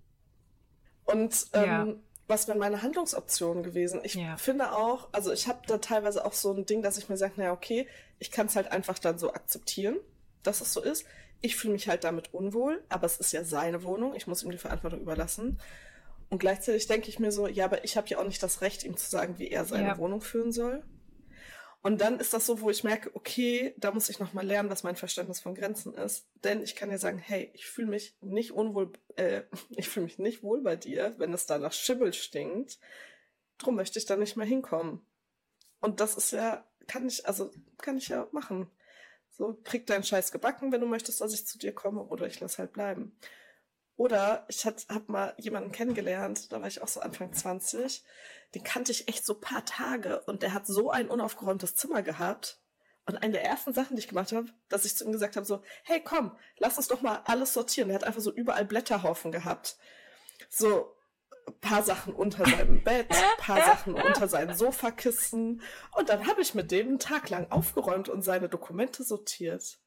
Und ähm, Ja. was wären meine Handlungsoptionen gewesen? Ich Ja. finde auch, also ich habe da teilweise auch so ein Ding, dass ich mir sage, naja, okay, ich kann es halt einfach dann so akzeptieren, dass es so ist. Ich fühle mich halt damit unwohl, aber es ist ja seine Wohnung, ich muss ihm die Verantwortung überlassen. Und gleichzeitig denke ich mir so, ja, aber ich habe ja auch nicht das Recht, ihm zu sagen, wie er seine Ja. Wohnung führen soll. Und dann ist das so, wo ich merke, okay, da muss ich nochmal lernen, was mein Verständnis von Grenzen ist. Denn ich kann ja sagen, hey, ich fühle mich nicht unwohl, äh, ich fühle mich nicht wohl bei dir, wenn es da nach Schimmel stinkt. Drum möchte ich da nicht mehr hinkommen. Und das ist ja, kann ich, also, kann ich ja machen. So, krieg deinen Scheiß gebacken, wenn du möchtest, dass ich zu dir komme, oder ich lass halt bleiben. Oder ich habe mal jemanden kennengelernt, da war ich auch so Anfang zwanzig, den kannte ich echt so ein paar Tage und der hat so ein unaufgeräumtes Zimmer gehabt. Und eine der ersten Sachen, die ich gemacht habe, dass ich zu ihm gesagt habe, so, hey komm, lass uns doch mal alles sortieren. Der hat einfach so überall Blätterhaufen gehabt. So ein paar Sachen unter seinem Bett, ein paar Sachen unter seinen Sofakissen. Und dann habe ich mit dem einen Tag lang aufgeräumt und seine Dokumente sortiert.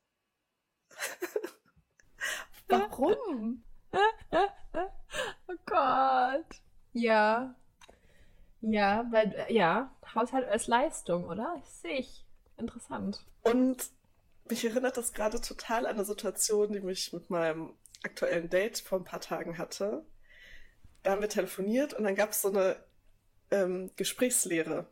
Warum? Oh Gott. Ja. Ja, weil, ja, Haushalt als Leistung, oder? Das sehe ich. Interessant. Und mich erinnert das gerade total an eine Situation, die mich mit meinem aktuellen Date vor ein paar Tagen hatte. Da haben wir telefoniert und dann gab es so eine ähm, Gesprächslehre.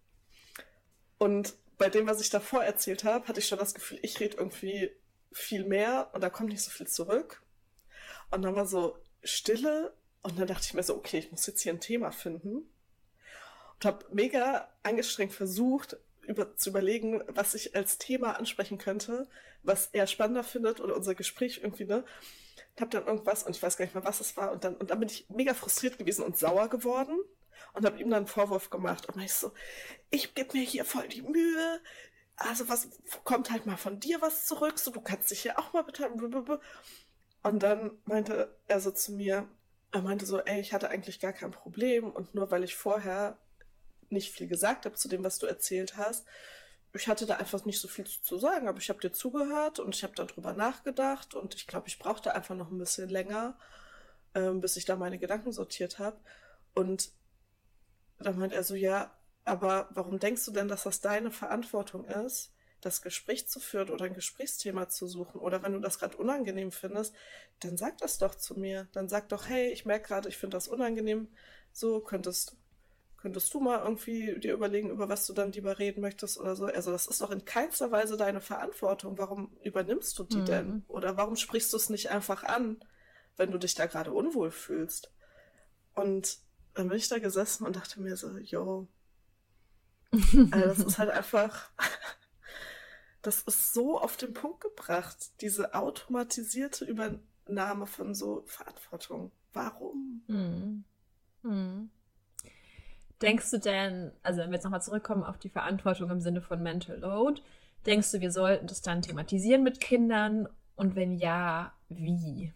Und bei dem, was ich davor erzählt habe, hatte ich schon das Gefühl, ich rede irgendwie viel mehr und da kommt nicht so viel zurück. Und dann war so Stille und dann dachte ich mir so, okay, ich muss jetzt hier ein Thema finden. Und habe mega angestrengt versucht, über, zu überlegen, was ich als Thema ansprechen könnte, was er spannender findet oder unser Gespräch irgendwie, ne? Ich habe dann irgendwas und ich weiß gar nicht mehr, was es war. Und dann, und dann bin ich mega frustriert gewesen und sauer geworden und habe ihm dann einen Vorwurf gemacht. Und dann ich so, ich gebe mir hier voll die Mühe. Also was kommt halt mal von dir was zurück? So, du kannst dich ja auch mal beteiligen. Und dann meinte er so zu mir, er meinte so, ey, ich hatte eigentlich gar kein Problem und nur weil ich vorher nicht viel gesagt habe zu dem, was du erzählt hast, ich hatte da einfach nicht so viel zu sagen, aber ich habe dir zugehört und ich habe darüber nachgedacht und ich glaube, ich brauchte einfach noch ein bisschen länger, ähm, bis ich da meine Gedanken sortiert habe. Und dann meint er so, ja, aber warum denkst du denn, dass das deine Verantwortung ist, das Gespräch zu führen oder ein Gesprächsthema zu suchen? Oder wenn du das gerade unangenehm findest, dann sag das doch zu mir. Dann sag doch, hey, ich merke gerade, ich finde das unangenehm. So könntest, könntest du mal irgendwie dir überlegen, über was du dann lieber reden möchtest oder so. Also das ist doch in keinster Weise deine Verantwortung. Warum übernimmst du die Mhm. denn? Oder warum sprichst du es nicht einfach an, wenn du dich da gerade unwohl fühlst? Und dann bin ich da gesessen und dachte mir so, yo, also das ist halt einfach... Das ist so auf den Punkt gebracht, diese automatisierte Übernahme von so Verantwortung. Warum? Hm. Hm. Denkst du denn, also wenn wir jetzt nochmal zurückkommen auf die Verantwortung im Sinne von Mental Load, denkst du, wir sollten das dann thematisieren mit Kindern? Und wenn ja, wie?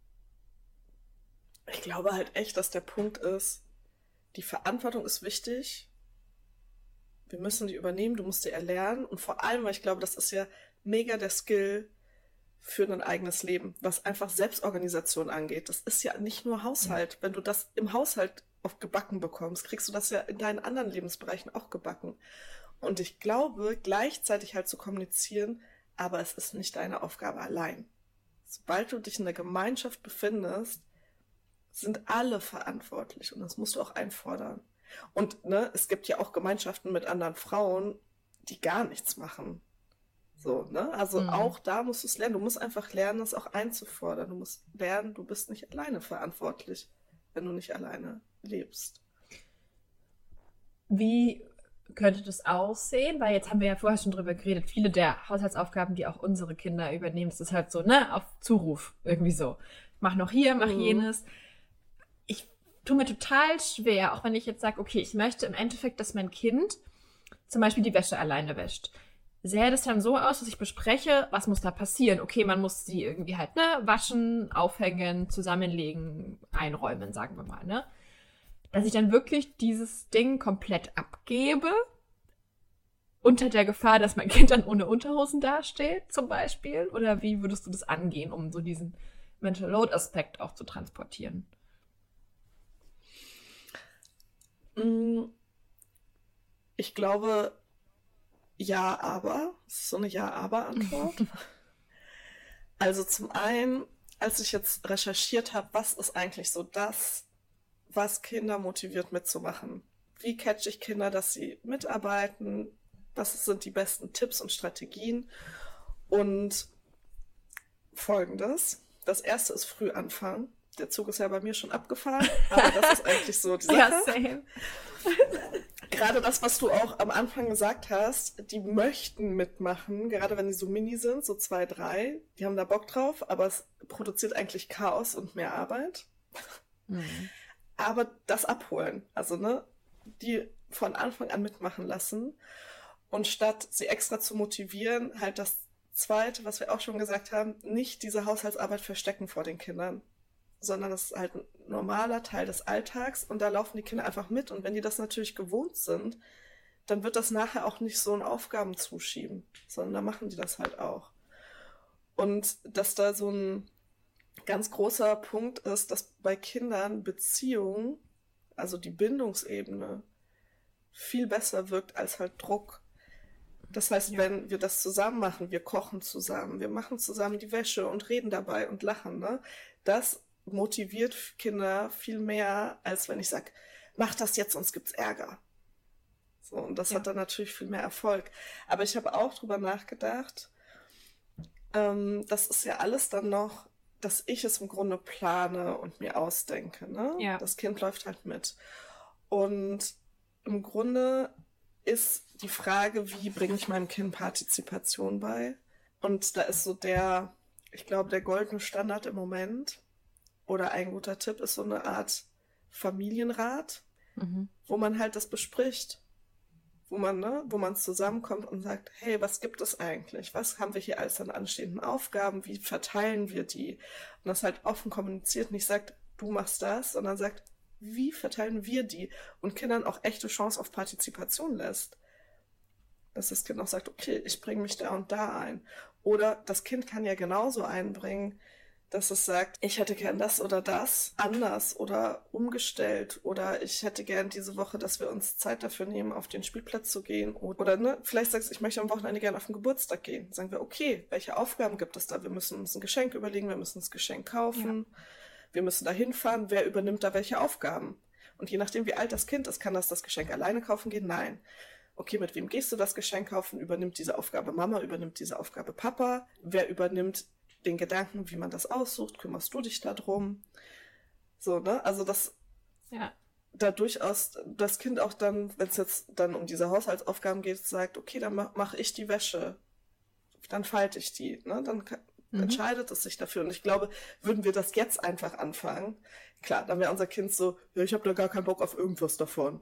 Ich glaube halt echt, dass der Punkt ist, die Verantwortung ist wichtig. Wir müssen die übernehmen, du musst die erlernen. Und vor allem, weil ich glaube, das ist ja mega der Skill für ein eigenes Leben, was einfach Selbstorganisation angeht. Das ist ja nicht nur Haushalt. Ja. Wenn du das im Haushalt auf gebacken bekommst, kriegst du das ja in deinen anderen Lebensbereichen auch gebacken. Und ich glaube, gleichzeitig halt zu kommunizieren, aber es ist nicht deine Aufgabe allein. Sobald du dich in der Gemeinschaft befindest, sind alle verantwortlich und das musst du auch einfordern. Und ne, es gibt ja auch Gemeinschaften mit anderen Frauen, die gar nichts machen. So, ne? Also mhm. auch da musst du es lernen. Du musst einfach lernen, es auch einzufordern. Du musst lernen, du bist nicht alleine verantwortlich, wenn du nicht alleine lebst. Wie könnte das aussehen? Weil jetzt haben wir ja vorher schon drüber geredet, viele der Haushaltsaufgaben, die auch unsere Kinder übernehmen, das ist halt so, ne, auf Zuruf, irgendwie so. Mach noch hier, mach mhm. jenes. Ich tue mir total schwer, auch wenn ich jetzt sage, okay, ich möchte im Endeffekt, dass mein Kind zum Beispiel die Wäsche alleine wäscht. Sähe das dann so aus, dass ich bespreche, was muss da passieren? Okay, man muss sie irgendwie halt, ne, waschen, aufhängen, zusammenlegen, einräumen, sagen wir mal, ne? Dass ich dann wirklich dieses Ding komplett abgebe, unter der Gefahr, dass mein Kind dann ohne Unterhosen dasteht, zum Beispiel? Oder wie würdest du das angehen, um so diesen Mental Load-Aspekt auch zu transportieren? Ich glaube, ja, aber. Das ist so eine Ja-Aber-Antwort. Also zum einen, als ich jetzt recherchiert habe, was ist eigentlich so das, was Kinder motiviert mitzumachen? Wie catche ich Kinder, dass sie mitarbeiten? Was sind die besten Tipps und Strategien? Und Folgendes. Das erste ist früh anfangen. Der Zug ist ja bei mir schon abgefahren, aber das ist eigentlich so die Sache. Ja, same. Gerade das, was du auch am Anfang gesagt hast, die möchten mitmachen, gerade wenn die so mini sind, so zwei, drei, die haben da Bock drauf, aber es produziert eigentlich Chaos und mehr Arbeit. Mhm. Aber das abholen, also ne, die von Anfang an mitmachen lassen und statt sie extra zu motivieren, halt das Zweite, was wir auch schon gesagt haben, nicht diese Haushaltsarbeit verstecken vor den Kindern, sondern das ist halt ein normaler Teil des Alltags und da laufen die Kinder einfach mit und wenn die das natürlich gewohnt sind, dann wird das nachher auch nicht so in Aufgaben zuschieben, sondern da machen die das halt auch. Und dass da so ein ganz großer Punkt ist, dass bei Kindern Beziehung, also die Bindungsebene, viel besser wirkt als halt Druck. Das heißt, ja. wenn wir das zusammen machen, wir kochen zusammen, wir machen zusammen die Wäsche und reden dabei und lachen, ne? Das motiviert Kinder viel mehr, als wenn ich sage, mach das jetzt, sonst gibt's Ärger. So, und das ja. hat dann natürlich viel mehr Erfolg. Aber ich habe auch drüber nachgedacht, ähm, das ist ja alles dann noch, dass ich es im Grunde plane und mir ausdenke, ne? Ja. Das Kind läuft halt mit. Und im Grunde ist die Frage, wie bringe ich meinem Kind Partizipation bei? Und da ist so der, ich glaube, der goldene Standard im Moment oder ein guter Tipp ist so eine Art Familienrat, mhm. wo man halt das bespricht, wo man, ne, wo man zusammenkommt und sagt, hey, was gibt es eigentlich? Was haben wir hier alles an anstehenden Aufgaben? Wie verteilen wir die? Und das halt offen kommuniziert, nicht sagt, du machst das, sondern sagt, wie verteilen wir die? Und Kindern auch echte Chance auf Partizipation lässt. Dass das Kind auch sagt, okay, ich bringe mich da und da ein. Oder das Kind kann ja genauso einbringen, dass es sagt, ich hätte gern das oder das anders oder umgestellt oder ich hätte gern diese Woche, dass wir uns Zeit dafür nehmen, auf den Spielplatz zu gehen oder, oder ne, vielleicht sagst du, ich möchte am Wochenende gerne auf den Geburtstag gehen. Sagen wir, okay, welche Aufgaben gibt es da? Wir müssen uns ein Geschenk überlegen, wir müssen das Geschenk kaufen, ja. wir müssen da hinfahren, wer übernimmt da welche Aufgaben? Und je nachdem, wie alt das Kind ist, kann das das Geschenk alleine kaufen gehen? Nein. Okay, mit wem gehst du das Geschenk kaufen? Übernimmt diese Aufgabe Mama, übernimmt diese Aufgabe Papa? Wer übernimmt den Gedanken, wie man das aussucht, kümmerst du dich da drum? So, ne? Also das ja. da durchaus das Kind auch dann, wenn es jetzt dann um diese Haushaltsaufgaben geht, sagt, okay, dann mache mach ich die Wäsche, dann falte ich die, ne? Dann kann, mhm. entscheidet es sich dafür. Und ich glaube, würden wir das jetzt einfach anfangen, klar, dann wäre unser Kind so, ja, ich habe da gar keinen Bock auf irgendwas davon.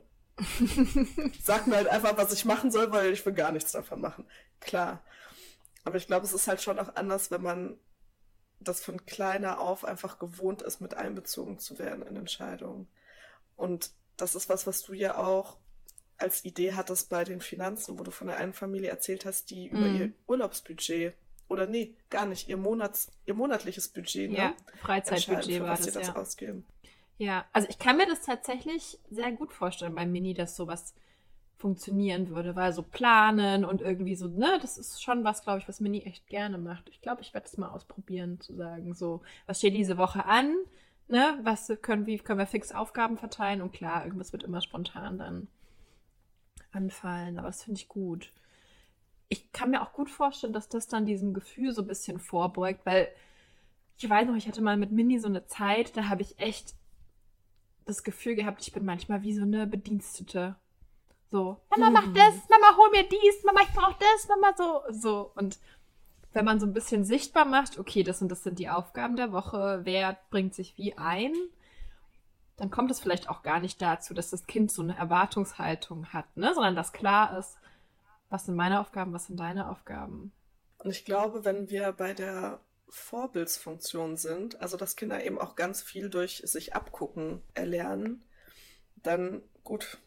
Sag mir halt einfach, was ich machen soll, weil ich will gar nichts davon machen. Klar. Aber ich glaube, es ist halt schon auch anders, wenn man das von kleiner auf einfach gewohnt ist, mit einbezogen zu werden in Entscheidungen. Und das ist was, was du ja auch als Idee hattest bei den Finanzen, wo du von der einen Familie erzählt hast, die mm. über ihr Urlaubsbudget oder nee, gar nicht, ihr Monats, ihr monatliches Budget, ne? Ja, Freizeitbudget war was das, sie das ja. ausgeben. Ja, also ich kann mir das tatsächlich sehr gut vorstellen bei Mini, dass sowas funktionieren würde, weil so planen und irgendwie so, ne, das ist schon was, glaube ich, was Mini echt gerne macht. Ich glaube, ich werde es mal ausprobieren, zu sagen, so, was steht diese Woche an, ne, was können, wie können wir fix Aufgaben verteilen und klar, irgendwas wird immer spontan dann anfallen, aber das finde ich gut. Ich kann mir auch gut vorstellen, dass das dann diesem Gefühl so ein bisschen vorbeugt, weil ich weiß noch, ich hatte mal mit Mini so eine Zeit, da habe ich echt das Gefühl gehabt, ich bin manchmal wie so eine Bedienstete. So, Mama, mach das, Mama, hol mir dies, Mama, ich brauche das, Mama, so, so. Und wenn man so ein bisschen sichtbar macht, okay, das und das sind die Aufgaben der Woche, wer bringt sich wie ein, dann kommt es vielleicht auch gar nicht dazu, dass das Kind so eine Erwartungshaltung hat, ne? Sondern dass klar ist, was sind meine Aufgaben, was sind deine Aufgaben. Und ich glaube, wenn wir bei der Vorbildsfunktion sind, also dass Kinder eben auch ganz viel durch sich abgucken erlernen, dann gut,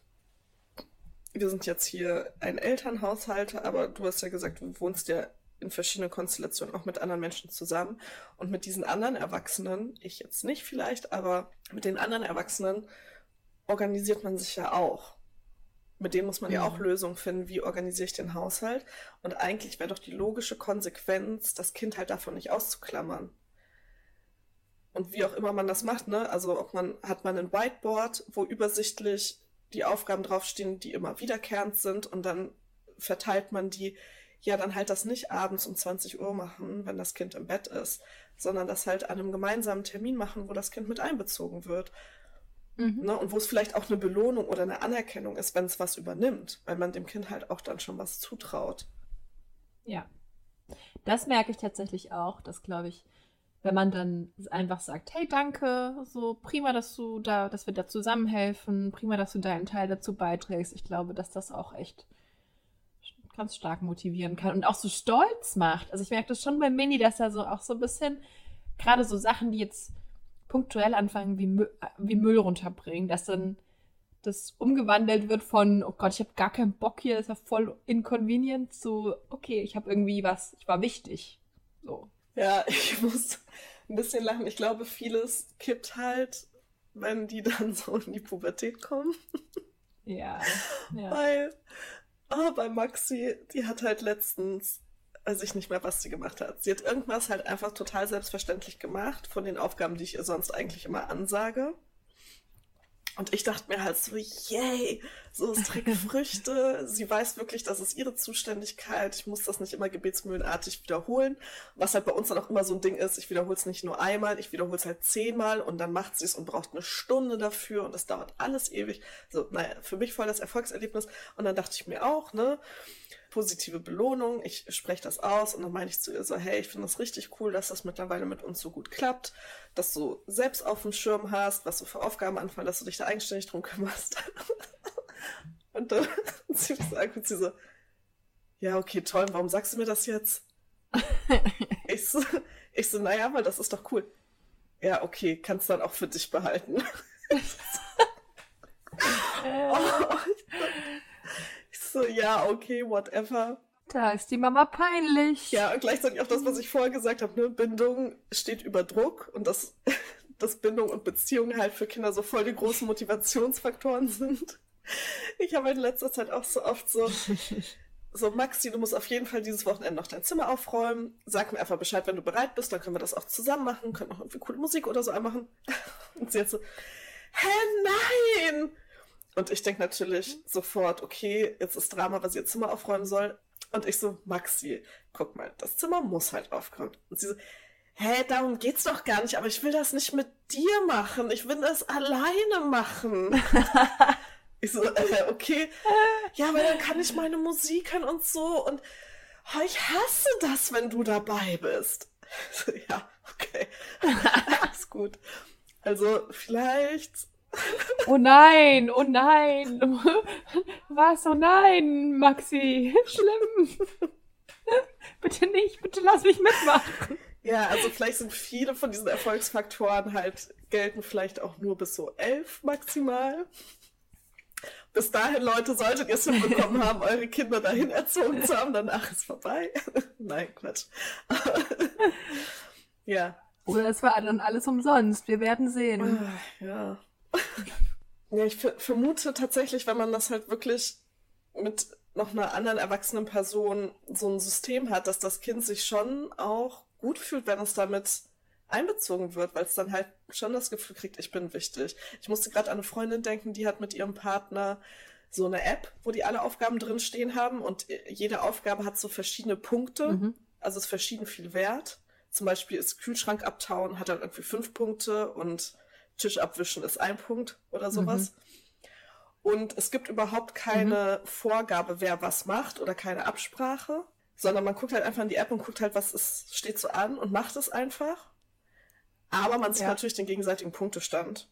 wir sind jetzt hier ein Elternhaushalt, aber du hast ja gesagt, du wohnst ja in verschiedenen Konstellationen auch mit anderen Menschen zusammen. Und mit diesen anderen Erwachsenen, ich jetzt nicht vielleicht, aber mit den anderen Erwachsenen organisiert man sich ja auch. Mit denen muss man ja, ja auch Lösungen finden, wie organisiere ich den Haushalt. Und eigentlich wäre doch die logische Konsequenz, das Kind halt davon nicht auszuklammern. Und wie auch immer man das macht, ne? Also ob man, hat man ein Whiteboard, wo übersichtlich die Aufgaben draufstehen, die immer wiederkehrend sind, und dann verteilt man die, ja, dann halt das nicht abends um zwanzig Uhr machen, wenn das Kind im Bett ist, sondern das halt an einem gemeinsamen Termin machen, wo das Kind mit einbezogen wird. Mhm. Ne? Und wo es vielleicht auch eine Belohnung oder eine Anerkennung ist, wenn es was übernimmt, weil man dem Kind halt auch dann schon was zutraut. Ja, das merke ich tatsächlich auch, dass, glaube ich, wenn man dann einfach sagt, hey, danke, so prima, dass du da, dass wir da zusammenhelfen, prima, dass du deinen Teil dazu beiträgst. Ich glaube, dass das auch echt ganz stark motivieren kann und auch so stolz macht. Also ich merke das schon bei Mini, dass er so auch so ein bisschen, gerade so Sachen, die jetzt punktuell anfangen, wie, Mü- wie Müll runterbringen, dass dann das umgewandelt wird von, oh Gott, ich habe gar keinen Bock hier, ist ja voll inconvenient, zu, okay, ich habe irgendwie was, ich war wichtig. So. Ja, ich muss ein bisschen lachen. Ich glaube, vieles kippt halt, wenn die dann so in die Pubertät kommen. Ja. ja. Weil, oh, bei Maxi, die hat halt letztens, weiß ich nicht mehr, was sie gemacht hat. Sie hat irgendwas halt einfach total selbstverständlich gemacht von den Aufgaben, die ich ihr sonst eigentlich immer ansage. Und ich dachte mir halt so, yay, so ist Trickfrüchte. Sie weiß wirklich, das ist ihre Zuständigkeit. Ich muss das nicht immer gebetsmühlenartig wiederholen. Was halt bei uns dann auch immer so ein Ding ist, ich wiederhole es nicht nur einmal, ich wiederhole es halt zehnmal und dann macht sie es und braucht eine Stunde dafür und das dauert alles ewig. So, naja, für mich voll das Erfolgserlebnis. Und dann dachte ich mir auch, ne, positive Belohnung, ich spreche das aus und dann meine ich zu ihr so, hey, ich finde das richtig cool, dass das mittlerweile mit uns so gut klappt, dass du selbst auf dem Schirm hast, was so für Aufgaben anfallen, dass du dich da eigenständig drum kümmerst. Und dann sie sagt sie so, ja, okay, toll, warum sagst du mir das jetzt? ich, so, ich so, naja, weil das ist doch cool. Ja, okay, kannst dann auch für dich behalten. oh, ich so, ja, okay, whatever. Da ist die Mama peinlich. Ja, und gleichzeitig auch das, was ich vorher gesagt habe, ne? Bindung steht über Druck und dass, dass Bindung und Beziehung halt für Kinder so voll die großen Motivationsfaktoren sind. Ich habe in letzter Zeit auch so oft so, so, Maxi, du musst auf jeden Fall dieses Wochenende noch dein Zimmer aufräumen. Sag mir einfach Bescheid, wenn du bereit bist, dann können wir das auch zusammen machen, können auch irgendwie coole Musik oder so anmachen. Und sie hat so, hä, nein! Und ich denke natürlich sofort, okay, jetzt ist Drama, weil sie ihr Zimmer aufräumen soll. Und ich so, Maxi, guck mal, das Zimmer muss halt aufgeräumt. Und sie so, hä, darum geht's doch gar nicht, aber ich will das nicht mit dir machen. Ich will das alleine machen. Ich so, äh, okay. Ja, aber dann kann ich meine Musik hören und so. Und oh, ich hasse das, wenn du dabei bist. Ich so, ja, okay. Alles gut. Also, vielleicht... Oh nein, oh nein. Was? Oh nein, Maxi. Schlimm. Bitte nicht, bitte lass mich mitmachen. Ja, also vielleicht sind viele von diesen Erfolgsfaktoren halt, gelten vielleicht auch nur bis so elf maximal. Bis dahin, Leute, solltet ihr es hinbekommen haben, eure Kinder dahin erzogen zu haben, danach ist vorbei. Nein, Quatsch. Ja. Oder es war dann alles umsonst, wir werden sehen. Ja. Ja, ich f- vermute tatsächlich, wenn man das halt wirklich mit noch einer anderen erwachsenen Person so ein System hat, dass das Kind sich schon auch gut fühlt, wenn es damit einbezogen wird, weil es dann halt schon das Gefühl kriegt, ich bin wichtig. Ich musste gerade an eine Freundin denken, die hat mit ihrem Partner so eine App, wo die alle Aufgaben drin stehen haben und jede Aufgabe hat so verschiedene Punkte, mhm. also ist verschieden viel wert. Zum Beispiel ist Kühlschrank abtauen, hat halt irgendwie fünf Punkte und Tisch abwischen ist ein Punkt oder sowas. Mhm. Und es gibt überhaupt keine mhm. Vorgabe, wer was macht oder keine Absprache, sondern man guckt halt einfach in die App und guckt halt, was ist, steht so an und macht es einfach. Aber man sieht ja. natürlich den gegenseitigen Punktestand.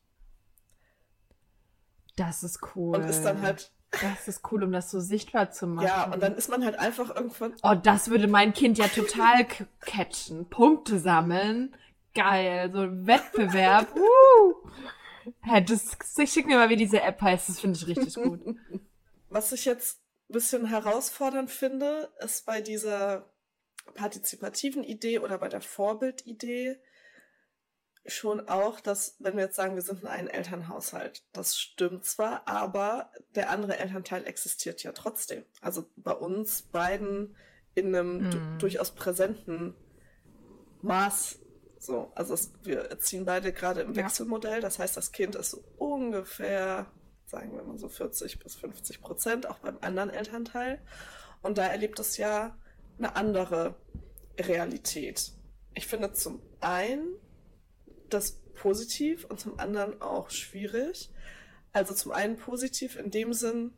Das ist cool. Und ist dann halt... Das ist cool, um das so sichtbar zu machen. Ja, und dann ist man halt einfach irgendwann... Oh, das würde mein Kind ja total k- catchen. Punkte sammeln. Geil, so ein Wettbewerb. uh. Hey, das, ich schick mir mal, wie diese App heißt. Das finde ich richtig gut. Was ich jetzt ein bisschen herausfordernd finde, ist bei dieser partizipativen Idee oder bei der Vorbildidee schon auch, dass, wenn wir jetzt sagen, wir sind in einem Elternhaushalt, das stimmt zwar, aber der andere Elternteil existiert ja trotzdem. Also bei uns beiden in einem mm. d- durchaus präsenten Maß. So, also es, wir erziehen beide gerade im ja. Wechselmodell, das heißt, das Kind ist so ungefähr, sagen wir mal so vierzig bis fünfzig Prozent, auch beim anderen Elternteil. Und da erlebt es ja eine andere Realität. Ich finde zum einen das positiv und zum anderen auch schwierig. Also zum einen positiv in dem Sinn,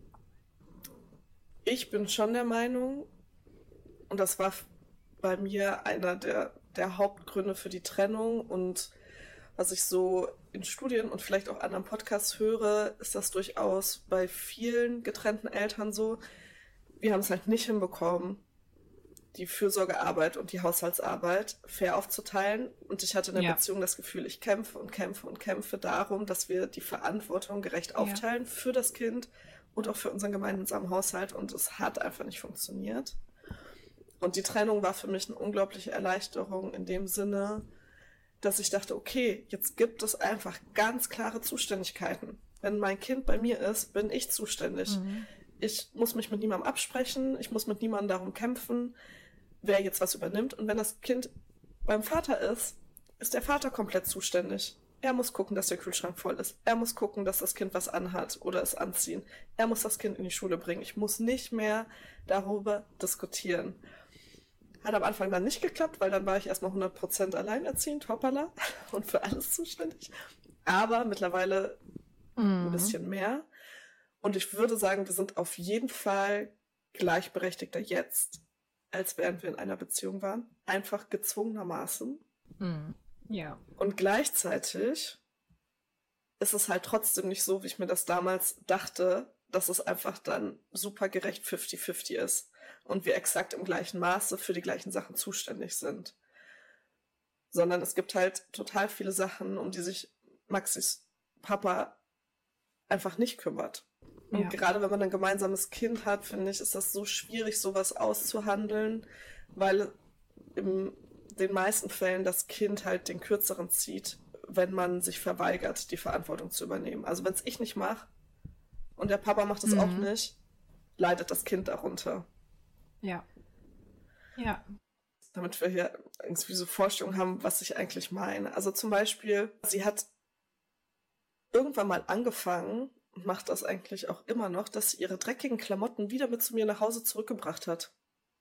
ich bin schon der Meinung, und das war bei mir einer der, der Hauptgründe für die Trennung und was ich so in Studien und vielleicht auch anderen Podcasts höre, ist das durchaus bei vielen getrennten Eltern so, wir haben es halt nicht hinbekommen, die Fürsorgearbeit und die Haushaltsarbeit fair aufzuteilen. Und ich hatte in der ja. Beziehung das Gefühl, ich kämpfe und kämpfe und kämpfe darum, dass wir die Verantwortung gerecht aufteilen ja. für das Kind und auch für unseren gemeinsamen Haushalt. Und es hat einfach nicht funktioniert. Und die Trennung war für mich eine unglaubliche Erleichterung in dem Sinne, dass ich dachte, okay, jetzt gibt es einfach ganz klare Zuständigkeiten. Wenn mein Kind bei mir ist, bin ich zuständig. Mhm. Ich muss mich mit niemandem absprechen, ich muss mit niemandem darum kämpfen, wer jetzt was übernimmt. Und wenn das Kind beim Vater ist, ist der Vater komplett zuständig. Er muss gucken, dass der Kühlschrank voll ist. Er muss gucken, dass das Kind was anhat oder es anziehen. Er muss das Kind in die Schule bringen. Ich muss nicht mehr darüber diskutieren. Hat am Anfang dann nicht geklappt, weil dann war ich erstmal hundert Prozent alleinerziehend, hoppala, und für alles zuständig. Aber mittlerweile mhm. ein bisschen mehr. Und ich würde sagen, wir sind auf jeden Fall gleichberechtigter jetzt, als während wir in einer Beziehung waren. Einfach gezwungenermaßen. Mm, ja. Und gleichzeitig ist es halt trotzdem nicht so, wie ich mir das damals dachte, dass es einfach dann super gerecht fünfzig fünfzig ist und wir exakt im gleichen Maße für die gleichen Sachen zuständig sind. Sondern es gibt halt total viele Sachen, um die sich Maxis Papa einfach nicht kümmert. Und ja. gerade wenn man ein gemeinsames Kind hat, finde ich, ist das so schwierig, sowas auszuhandeln, weil in den meisten Fällen das Kind halt den Kürzeren zieht, wenn man sich verweigert, die Verantwortung zu übernehmen. Also wenn es ich nicht mache und der Papa macht es mhm. auch nicht, leidet das Kind darunter. Ja. Ja. Damit wir hier irgendwie so Vorstellungen haben, was ich eigentlich meine. Also zum Beispiel, sie hat irgendwann mal angefangen, und macht das eigentlich auch immer noch, dass sie ihre dreckigen Klamotten wieder mit zu mir nach Hause zurückgebracht hat.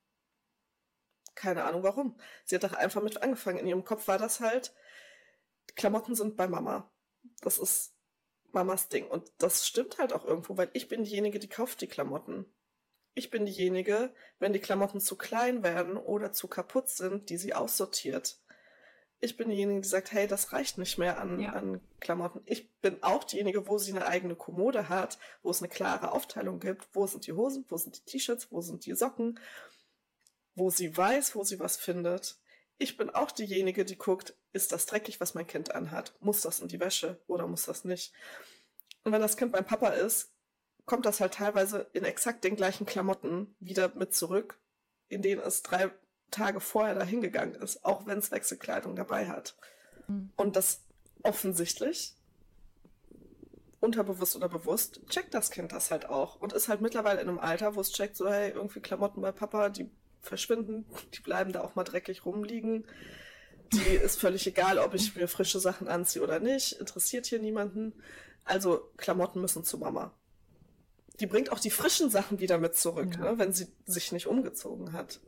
Keine Ahnung warum. Sie hat doch einfach mit angefangen. In ihrem Kopf war das halt, Klamotten sind bei Mama. Das ist Mamas Ding. Und das stimmt halt auch irgendwo, weil ich bin diejenige, die kauft die Klamotten. Ich bin diejenige, wenn die Klamotten zu klein werden oder zu kaputt sind, die sie aussortiert. Ich bin diejenige, die sagt, hey, das reicht nicht mehr an, ja. an Klamotten. Ich bin auch diejenige, wo sie eine eigene Kommode hat, wo es eine klare Aufteilung gibt. Wo sind die Hosen, wo sind die T-Shirts, wo sind die Socken, wo sie weiß, wo sie was findet. Ich bin auch diejenige, die guckt, ist das dreckig, was mein Kind anhat? Muss das in die Wäsche oder muss das nicht? Und wenn das Kind beim Papa ist, kommt das halt teilweise in exakt den gleichen Klamotten wieder mit zurück, in denen es drei Tage vorher dahin gegangen ist, auch wenn es Wechselkleidung dabei hat. Mhm. Und das offensichtlich unterbewusst oder bewusst, checkt das Kind das halt auch und ist halt mittlerweile in einem Alter, wo es checkt, so hey, irgendwie Klamotten bei Papa, die verschwinden, die bleiben da auch mal dreckig rumliegen. Die ist völlig egal, ob ich mir frische Sachen anziehe oder nicht, interessiert hier niemanden. Also Klamotten müssen zu Mama. Die bringt auch die frischen Sachen wieder mit zurück, ja. ne, wenn sie sich nicht umgezogen hat.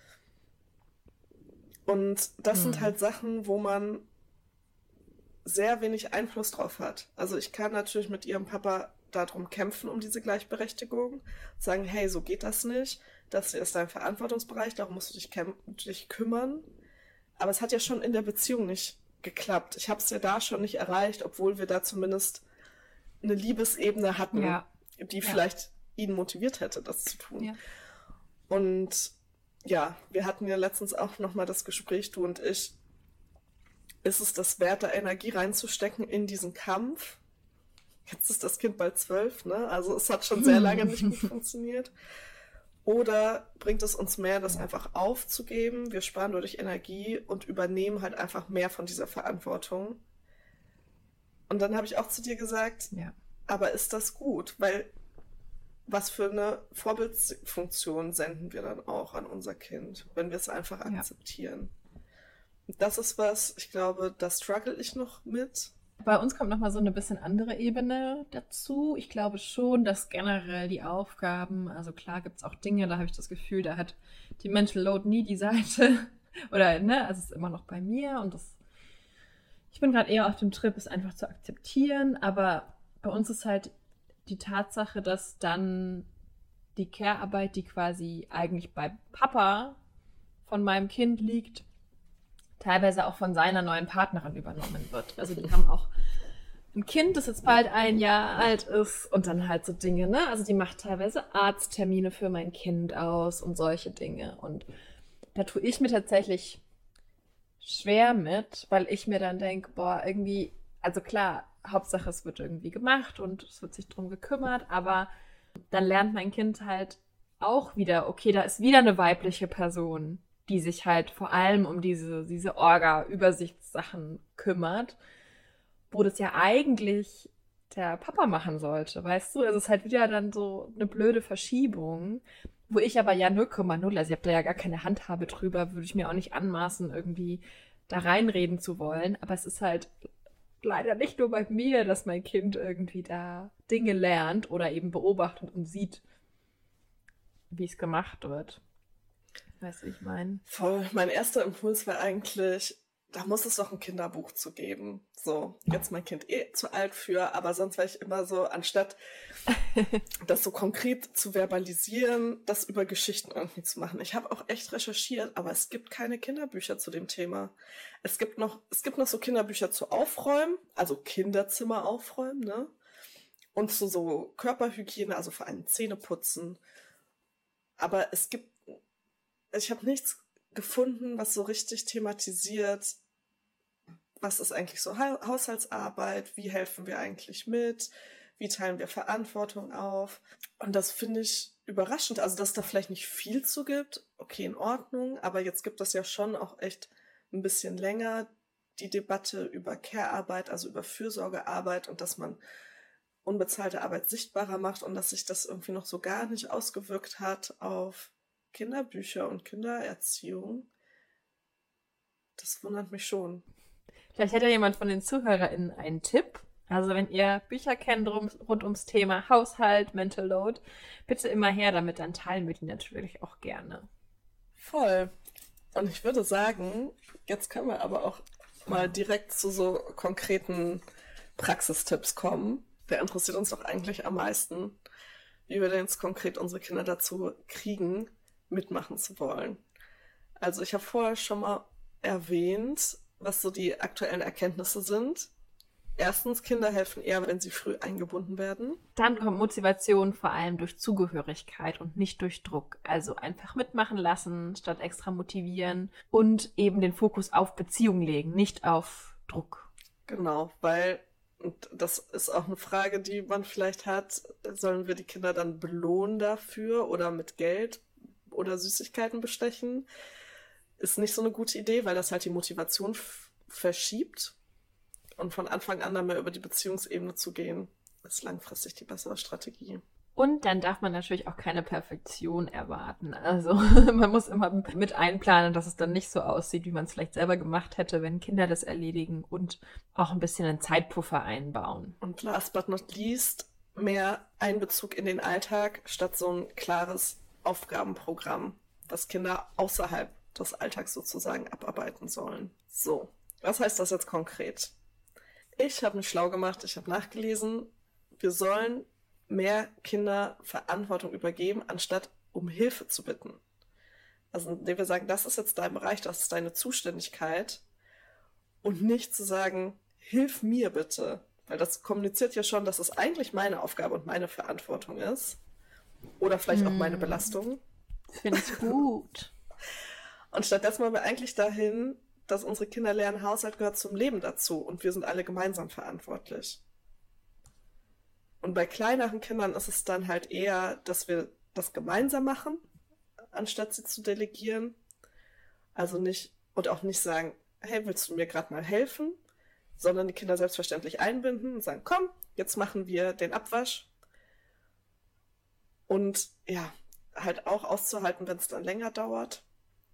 Und das mhm. sind halt Sachen, wo man sehr wenig Einfluss drauf hat. Also ich kann natürlich mit ihrem Papa darum kämpfen, um diese Gleichberechtigung. Sagen, hey, so geht das nicht. Das ist dein Verantwortungsbereich, darum musst du dich, käm- dich kümmern. Aber es hat ja schon in der Beziehung nicht geklappt. Ich habe es ja da schon nicht erreicht, obwohl wir da zumindest eine Liebesebene hatten, ja. die ja. vielleicht ihn motiviert hätte, das zu tun. Ja. Und ja, wir hatten ja letztens auch nochmal das Gespräch, du und ich, ist es das wert, da Energie reinzustecken in diesen Kampf? Jetzt ist das Kind bald zwölf, ne? Also es hat schon sehr lange nicht gut funktioniert. Oder bringt es uns mehr, das einfach aufzugeben? Wir sparen dadurch Energie und übernehmen halt einfach mehr von dieser Verantwortung. Und dann habe ich auch zu dir gesagt, ja. aber ist das gut? Weil was für eine Vorbildfunktion senden wir dann auch an unser Kind, wenn wir es einfach akzeptieren? Ja. Das ist was, ich glaube, da struggle ich noch mit. Bei uns kommt nochmal so eine bisschen andere Ebene dazu. Ich glaube schon, dass generell die Aufgaben, also klar gibt es auch Dinge, da habe ich das Gefühl, da hat die Mental Load nie die Seite. Oder, ne, also es ist immer noch bei mir und das, ich bin gerade eher auf dem Trip, es einfach zu akzeptieren, aber bei uns ist halt die Tatsache, dass dann die Care-Arbeit, die quasi eigentlich bei Papa von meinem Kind liegt, teilweise auch von seiner neuen Partnerin übernommen wird. Also die haben auch ein Kind, das jetzt bald ein Jahr alt ist und dann halt so Dinge, ne? Also die macht teilweise Arzttermine für mein Kind aus und solche Dinge. Und da tue ich mir tatsächlich schwer mit, weil ich mir dann denke, boah, irgendwie, also klar, Hauptsache es wird irgendwie gemacht und es wird sich drum gekümmert, aber dann lernt mein Kind halt auch wieder, okay, da ist wieder eine weibliche Person, die sich halt vor allem um diese, diese Orga-Übersichtssachen kümmert, wo das ja eigentlich der Papa machen sollte, weißt du? Also es ist halt wieder dann so eine blöde Verschiebung, wo ich aber ja null Komma null, also ich habe da ja gar keine Handhabe drüber, würde ich mir auch nicht anmaßen, irgendwie da reinreden zu wollen, aber es ist halt leider nicht nur bei mir, dass mein Kind irgendwie da Dinge lernt oder eben beobachtet und sieht, wie es gemacht wird. Weißt du, wie ich meine? Voll. Mein erster Impuls war eigentlich, da muss es doch ein Kinderbuch zu geben. So, jetzt mein Kind eh zu alt für, aber sonst war ich immer so, anstatt das so konkret zu verbalisieren, das über Geschichten irgendwie zu machen. Ich habe auch echt recherchiert, aber es gibt keine Kinderbücher zu dem Thema. Es gibt noch, es gibt noch so Kinderbücher zu Aufräumen, also Kinderzimmer aufräumen, ne? Und zu so Körperhygiene, also vor allem Zähneputzen. Aber es gibt Ich habe nichts gefunden, was so richtig thematisiert, was ist eigentlich so ha- Haushaltsarbeit, wie helfen wir eigentlich mit, wie teilen wir Verantwortung auf. Und das finde ich überraschend, also dass da vielleicht nicht viel zu gibt, okay, in Ordnung, aber jetzt gibt es ja schon auch echt ein bisschen länger die Debatte über Care-Arbeit, also über Fürsorgearbeit und dass man unbezahlte Arbeit sichtbarer macht und dass sich das irgendwie noch so gar nicht ausgewirkt hat auf Kinderbücher und Kindererziehung. Das wundert mich schon. Vielleicht hätte ja jemand von den ZuhörerInnen einen Tipp. Also wenn ihr Bücher kennt rund, rund ums Thema Haushalt, Mental Load, bitte immer her damit, dann teilen wir die natürlich auch gerne. Voll. Und ich würde sagen, jetzt können wir aber auch mal direkt zu so konkreten Praxistipps kommen. Der interessiert uns doch eigentlich am meisten, wie wir denn jetzt konkret unsere Kinder dazu kriegen, mitmachen zu wollen. Also ich habe vorher schon mal erwähnt, was so die aktuellen Erkenntnisse sind. Erstens, Kinder helfen eher, wenn sie früh eingebunden werden. Dann kommt Motivation vor allem durch Zugehörigkeit und nicht durch Druck. Also einfach mitmachen lassen, statt extra motivieren und eben den Fokus auf Beziehung legen, nicht auf Druck. Genau, weil, und das ist auch eine Frage, die man vielleicht hat, sollen wir die Kinder dann belohnen dafür oder mit Geld oder Süßigkeiten bestechen, ist nicht so eine gute Idee, weil das halt die Motivation f- verschiebt und von Anfang an dann mehr über die Beziehungsebene zu gehen, ist langfristig die bessere Strategie. Und dann darf man natürlich auch keine Perfektion erwarten. Also man muss immer mit einplanen, dass es dann nicht so aussieht, wie man es vielleicht selber gemacht hätte, wenn Kinder das erledigen, und auch ein bisschen einen Zeitpuffer einbauen. Und last but not least, mehr Einbezug in den Alltag statt so ein klares Aufgabenprogramm, was Kinder außerhalb des Alltags sozusagen abarbeiten sollen. So, was heißt das jetzt konkret? Ich habe mich schlau gemacht, ich habe nachgelesen, wir sollen mehr Kinder Verantwortung übergeben, anstatt um Hilfe zu bitten. Also indem wir sagen, das ist jetzt dein Bereich, das ist deine Zuständigkeit, und nicht zu sagen, hilf mir bitte, weil das kommuniziert ja schon, dass es eigentlich meine Aufgabe und meine Verantwortung ist, oder vielleicht auch meine Belastung. Finde ich gut. Und stattdessen wollen wir eigentlich dahin, dass unsere Kinder lernen, Haushalt gehört zum Leben dazu und wir sind alle gemeinsam verantwortlich. Und bei kleineren Kindern ist es dann halt eher, dass wir das gemeinsam machen, anstatt sie zu delegieren. Also nicht, und auch nicht sagen, hey, willst du mir gerade mal helfen? Sondern die Kinder selbstverständlich einbinden und sagen, komm, jetzt machen wir den Abwasch. Und ja, halt auch auszuhalten, wenn es dann länger dauert.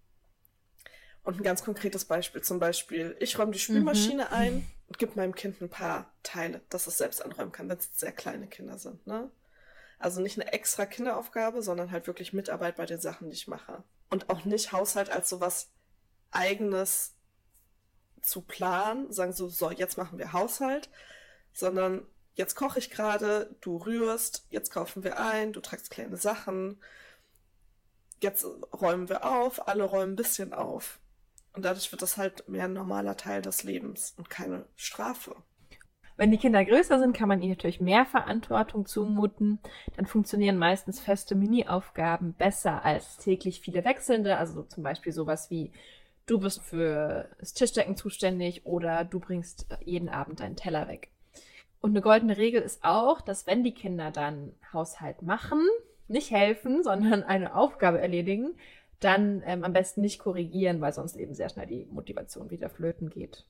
Und ein ganz konkretes Beispiel, zum Beispiel, ich räume die Spülmaschine mhm. ein und gebe meinem Kind ein paar Teile, dass es selbst anräumen kann, wenn es sehr kleine Kinder sind. Ne? Also nicht eine extra Kinderaufgabe, sondern halt wirklich Mitarbeit bei den Sachen, die ich mache. Und auch nicht Haushalt als sowas Eigenes zu planen, sagen so, so, jetzt machen wir Haushalt, sondern jetzt koche ich gerade, du rührst, jetzt kaufen wir ein, du tragst kleine Sachen, jetzt räumen wir auf, alle räumen ein bisschen auf. Und dadurch wird das halt mehr ein normaler Teil des Lebens und keine Strafe. Wenn die Kinder größer sind, kann man ihnen natürlich mehr Verantwortung zumuten. Dann funktionieren meistens feste Mini-Aufgaben besser als täglich viele wechselnde. Also zum Beispiel sowas wie, du bist für das Tischdecken zuständig oder du bringst jeden Abend deinen Teller weg. Und eine goldene Regel ist auch, dass wenn die Kinder dann Haushalt machen, nicht helfen, sondern eine Aufgabe erledigen, dann ähm, am besten nicht korrigieren, weil sonst eben sehr schnell die Motivation wieder flöten geht.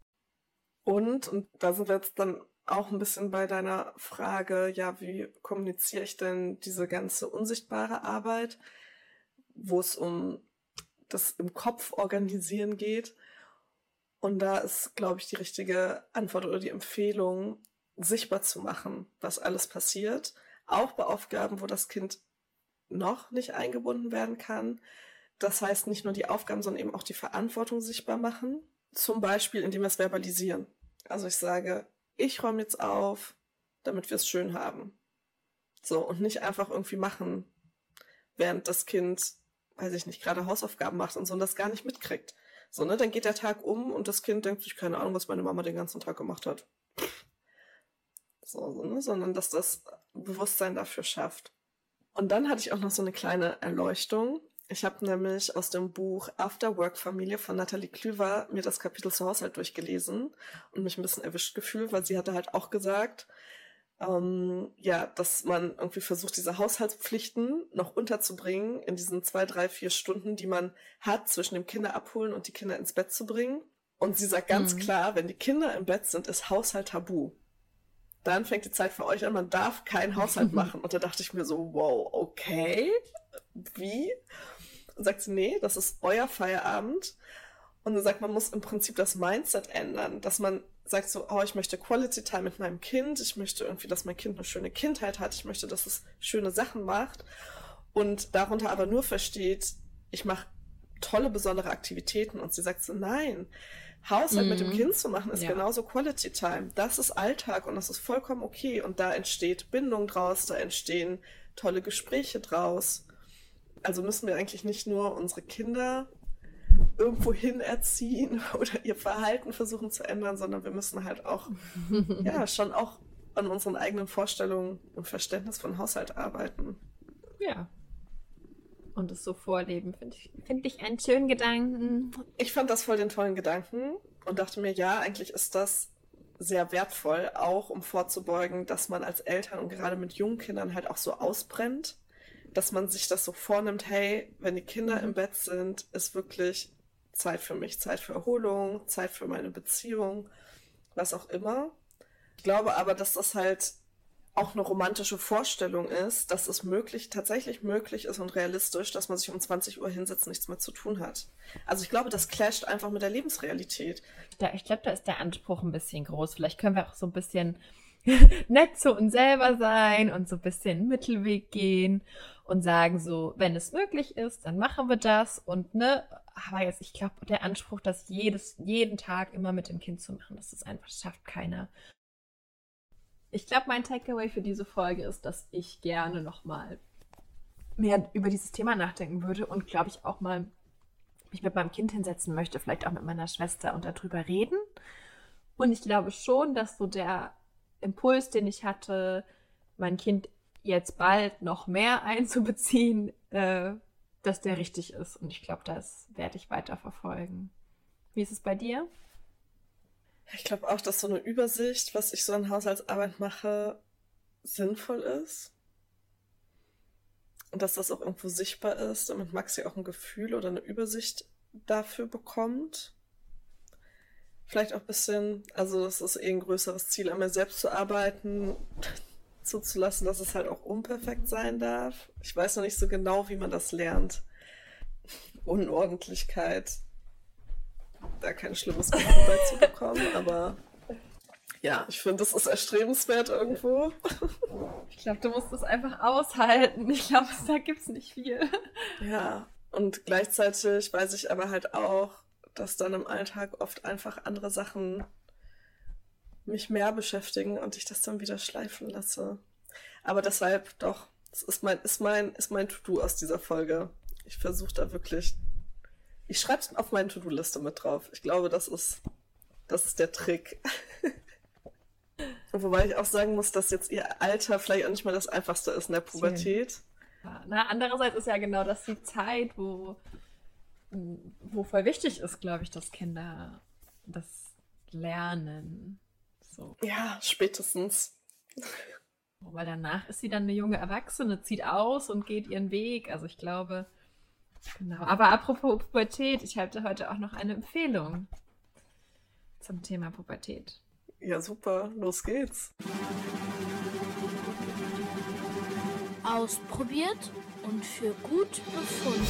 Und, und da sind wir jetzt dann auch ein bisschen bei deiner Frage, ja, wie kommuniziere ich denn diese ganze unsichtbare Arbeit, wo es um das im Kopf organisieren geht. Und da ist, glaube ich, die richtige Antwort oder die Empfehlung, sichtbar zu machen, was alles passiert. Auch bei Aufgaben, wo das Kind noch nicht eingebunden werden kann. Das heißt, nicht nur die Aufgaben, sondern eben auch die Verantwortung sichtbar machen. Zum Beispiel, indem wir es verbalisieren. Also ich sage, ich räume jetzt auf, damit wir es schön haben. So, und nicht einfach irgendwie machen, während das Kind, weiß ich nicht, gerade Hausaufgaben macht und so und das gar nicht mitkriegt. So, ne, dann geht der Tag um und das Kind denkt sich, keine Ahnung, was meine Mama den ganzen Tag gemacht hat. So, so, ne, sondern dass das Bewusstsein dafür schafft. Und dann hatte ich auch noch so eine kleine Erleuchtung. Ich habe nämlich aus dem Buch After-Work-Familie von Nathalie Klüver mir das Kapitel zu Haushalt durchgelesen und mich ein bisschen erwischt gefühlt, weil sie hatte halt auch gesagt, ähm, ja, dass man irgendwie versucht, diese Haushaltspflichten noch unterzubringen in diesen zwei, drei, vier Stunden, die man hat, zwischen dem Kinder abholen und die Kinder ins Bett zu bringen. Und sie sagt ganz mhm. klar, wenn die Kinder im Bett sind, ist Haushalt tabu. Dann fängt die Zeit für euch an, man darf keinen Haushalt machen. Und da dachte ich mir so, wow, okay, wie? Und sagt sie, nee, das ist euer Feierabend. Und dann sagt man, muss im Prinzip das Mindset ändern, dass man sagt so, oh, ich möchte Quality Time mit meinem Kind, ich möchte irgendwie, dass mein Kind eine schöne Kindheit hat, ich möchte, dass es schöne Sachen macht und darunter aber nur versteht, ich mache tolle, besondere Aktivitäten. Und sie sagt so, nein, Haushalt mhm. mit dem Kind zu machen, ist ja. genauso Quality Time. Das ist Alltag und das ist vollkommen okay. Und da entsteht Bindung draus, da entstehen tolle Gespräche draus. Also müssen wir eigentlich nicht nur unsere Kinder irgendwo hin erziehen oder ihr Verhalten versuchen zu ändern, sondern wir müssen halt auch, ja, schon auch an unseren eigenen Vorstellungen und Verständnis von Haushalt arbeiten. Ja. Und es so vorleben, finde ich, find ich einen schönen Gedanken. Ich fand das voll den tollen Gedanken und dachte mir, ja, eigentlich ist das sehr wertvoll, auch um vorzubeugen, dass man als Eltern und gerade mit jungen Kindern halt auch so ausbrennt, dass man sich das so vornimmt, hey, wenn die Kinder mhm. im Bett sind, ist wirklich Zeit für mich, Zeit für Erholung, Zeit für meine Beziehung, was auch immer. Ich glaube aber, dass das halt auch eine romantische Vorstellung ist, dass es möglich, tatsächlich möglich ist und realistisch, dass man sich um zwanzig Uhr hinsetzt und nichts mehr zu tun hat. Also ich glaube, das clasht einfach mit der Lebensrealität. Da, ich glaube, da ist der Anspruch ein bisschen groß. Vielleicht können wir auch so ein bisschen nett zu uns selber sein und so ein bisschen Mittelweg gehen und sagen so, wenn es möglich ist, dann machen wir das und ne, aber jetzt, ich glaube, der Anspruch, das jedes, jeden Tag immer mit dem Kind zu machen, das ist einfach, das schafft keiner. Ich glaube, mein Takeaway für diese Folge ist, dass ich gerne nochmal mehr über dieses Thema nachdenken würde und glaube ich auch mal mich mit meinem Kind hinsetzen möchte, vielleicht auch mit meiner Schwester und darüber reden. Und ich glaube schon, dass so der Impuls, den ich hatte, mein Kind jetzt bald noch mehr einzubeziehen, äh, dass der richtig ist. Und ich glaube, das werde ich weiter verfolgen. Wie ist es bei dir? Ich glaube auch, dass so eine Übersicht, was ich so an Haushaltsarbeit mache, sinnvoll ist. Und dass das auch irgendwo sichtbar ist, damit Maxi auch ein Gefühl oder eine Übersicht dafür bekommt. Vielleicht auch ein bisschen, also das ist eh ein größeres Ziel, an mir selbst zu arbeiten, zuzulassen, dass es halt auch unperfekt sein darf. Ich weiß noch nicht so genau, wie man das lernt. Unordentlichkeit, da kein schlimmes Gefühl beizubekommen, aber ja, ich finde, das ist erstrebenswert irgendwo. Ich glaube, du musst es einfach aushalten. Ich glaube, da gibt es nicht viel. Ja, und gleichzeitig weiß ich aber halt auch, dass dann im Alltag oft einfach andere Sachen mich mehr beschäftigen und ich das dann wieder schleifen lasse. Aber deshalb doch, das ist mein, ist mein, ist mein To-Do aus dieser Folge. Ich versuche da wirklich, ich schreibe es auf meine To-Do-Liste mit drauf. Ich glaube, das ist, das ist der Trick. Wobei ich auch sagen muss, dass jetzt ihr Alter vielleicht auch nicht mal das Einfachste ist in der Pubertät. Ja, na, andererseits ist ja genau das die Zeit, wo wo voll wichtig ist, glaube ich, dass Kinder das lernen. So. Ja, spätestens. Weil danach ist sie dann eine junge Erwachsene, zieht aus und geht ihren Weg. Also ich glaube, genau. Aber apropos Pubertät, ich halte heute auch noch eine Empfehlung zum Thema Pubertät. Ja, super. Los geht's. Ausprobiert und für gut befunden.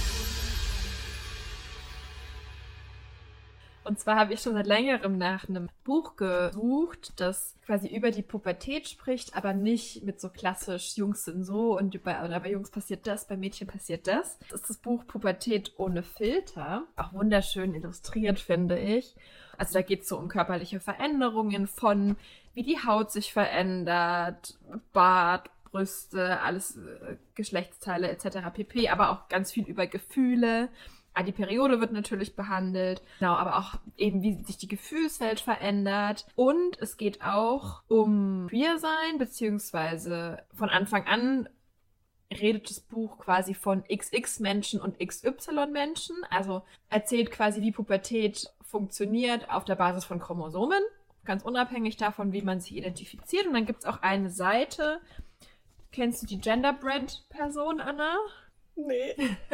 Und zwar habe ich schon seit längerem nach einem Buch gesucht, das quasi über die Pubertät spricht, aber nicht mit so klassisch Jungs sind so und bei, oder bei Jungs passiert das, bei Mädchen passiert das. Das ist das Buch Pubertät ohne Filter. Auch wunderschön illustriert, finde ich. Also da geht es so um körperliche Veränderungen von, wie die Haut sich verändert, Bart, Brüste, alles äh, Geschlechtsteile et cetera pp. Aber auch ganz viel über Gefühle. Die Periode wird natürlich behandelt, genau, aber auch eben, wie sich die Gefühlswelt verändert. Und es geht auch um Queersein, beziehungsweise von Anfang an redet das Buch quasi von X X-Menschen und X Y-Menschen. Also erzählt quasi, wie Pubertät funktioniert auf der Basis von Chromosomen, ganz unabhängig davon, wie man sich identifiziert. Und dann gibt es auch eine Seite. Kennst du die Genderbread-Person, Anna? Nee.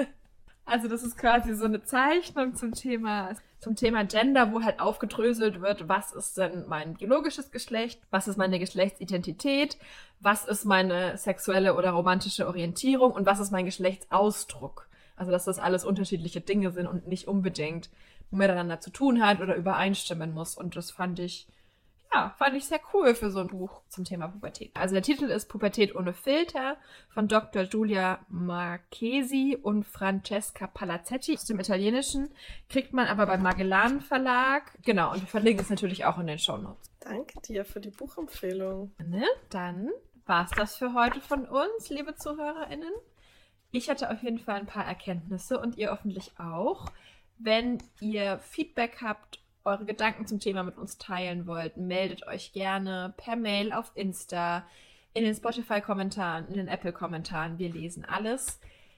Also das ist quasi so eine Zeichnung zum Thema, zum Thema Gender, wo halt aufgedröselt wird, was ist denn mein biologisches Geschlecht, was ist meine Geschlechtsidentität, was ist meine sexuelle oder romantische Orientierung und was ist mein Geschlechtsausdruck. Also dass das alles unterschiedliche Dinge sind und nicht unbedingt miteinander zu tun hat oder übereinstimmen muss. Und das fand ich, ja, fand ich sehr cool für so ein Buch zum Thema Pubertät. Also der Titel ist Pubertät ohne Filter von Doktor Giulia Marchesi und Francesca Palazzetti aus dem Italienischen. Kriegt man aber beim Magellan Verlag. Genau, und wir verlinken es natürlich auch in den Shownotes. Danke dir für die Buchempfehlung. Ne? Dann war's das für heute von uns, liebe ZuhörerInnen. Ich hatte auf jeden Fall ein paar Erkenntnisse und ihr hoffentlich auch. Wenn ihr Feedback habt, eure Gedanken zum Thema mit uns teilen wollt, meldet euch gerne per Mail auf Insta, in den Spotify-Kommentaren, in den Apple-Kommentaren. Wir lesen alles.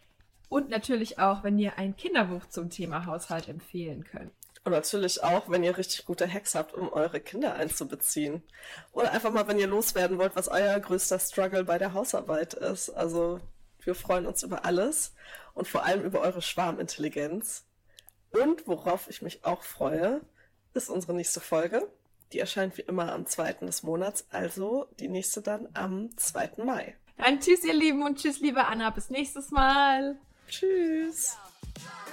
Und natürlich auch, wenn ihr ein Kinderbuch zum Thema Haushalt empfehlen könnt. Und natürlich auch, wenn ihr richtig gute Hacks habt, um eure Kinder einzubeziehen. Oder einfach mal, wenn ihr loswerden wollt, was euer größter Struggle bei der Hausarbeit ist. Also wir freuen uns über alles und vor allem über eure Schwarmintelligenz. Und worauf ich mich auch freue, ist unsere nächste Folge. Die erscheint wie immer am zweiten des Monats, also die nächste dann am zweiten Mai. Dann tschüss, ihr Lieben, und tschüss, liebe Anna. Bis nächstes Mal. Tschüss. Ja.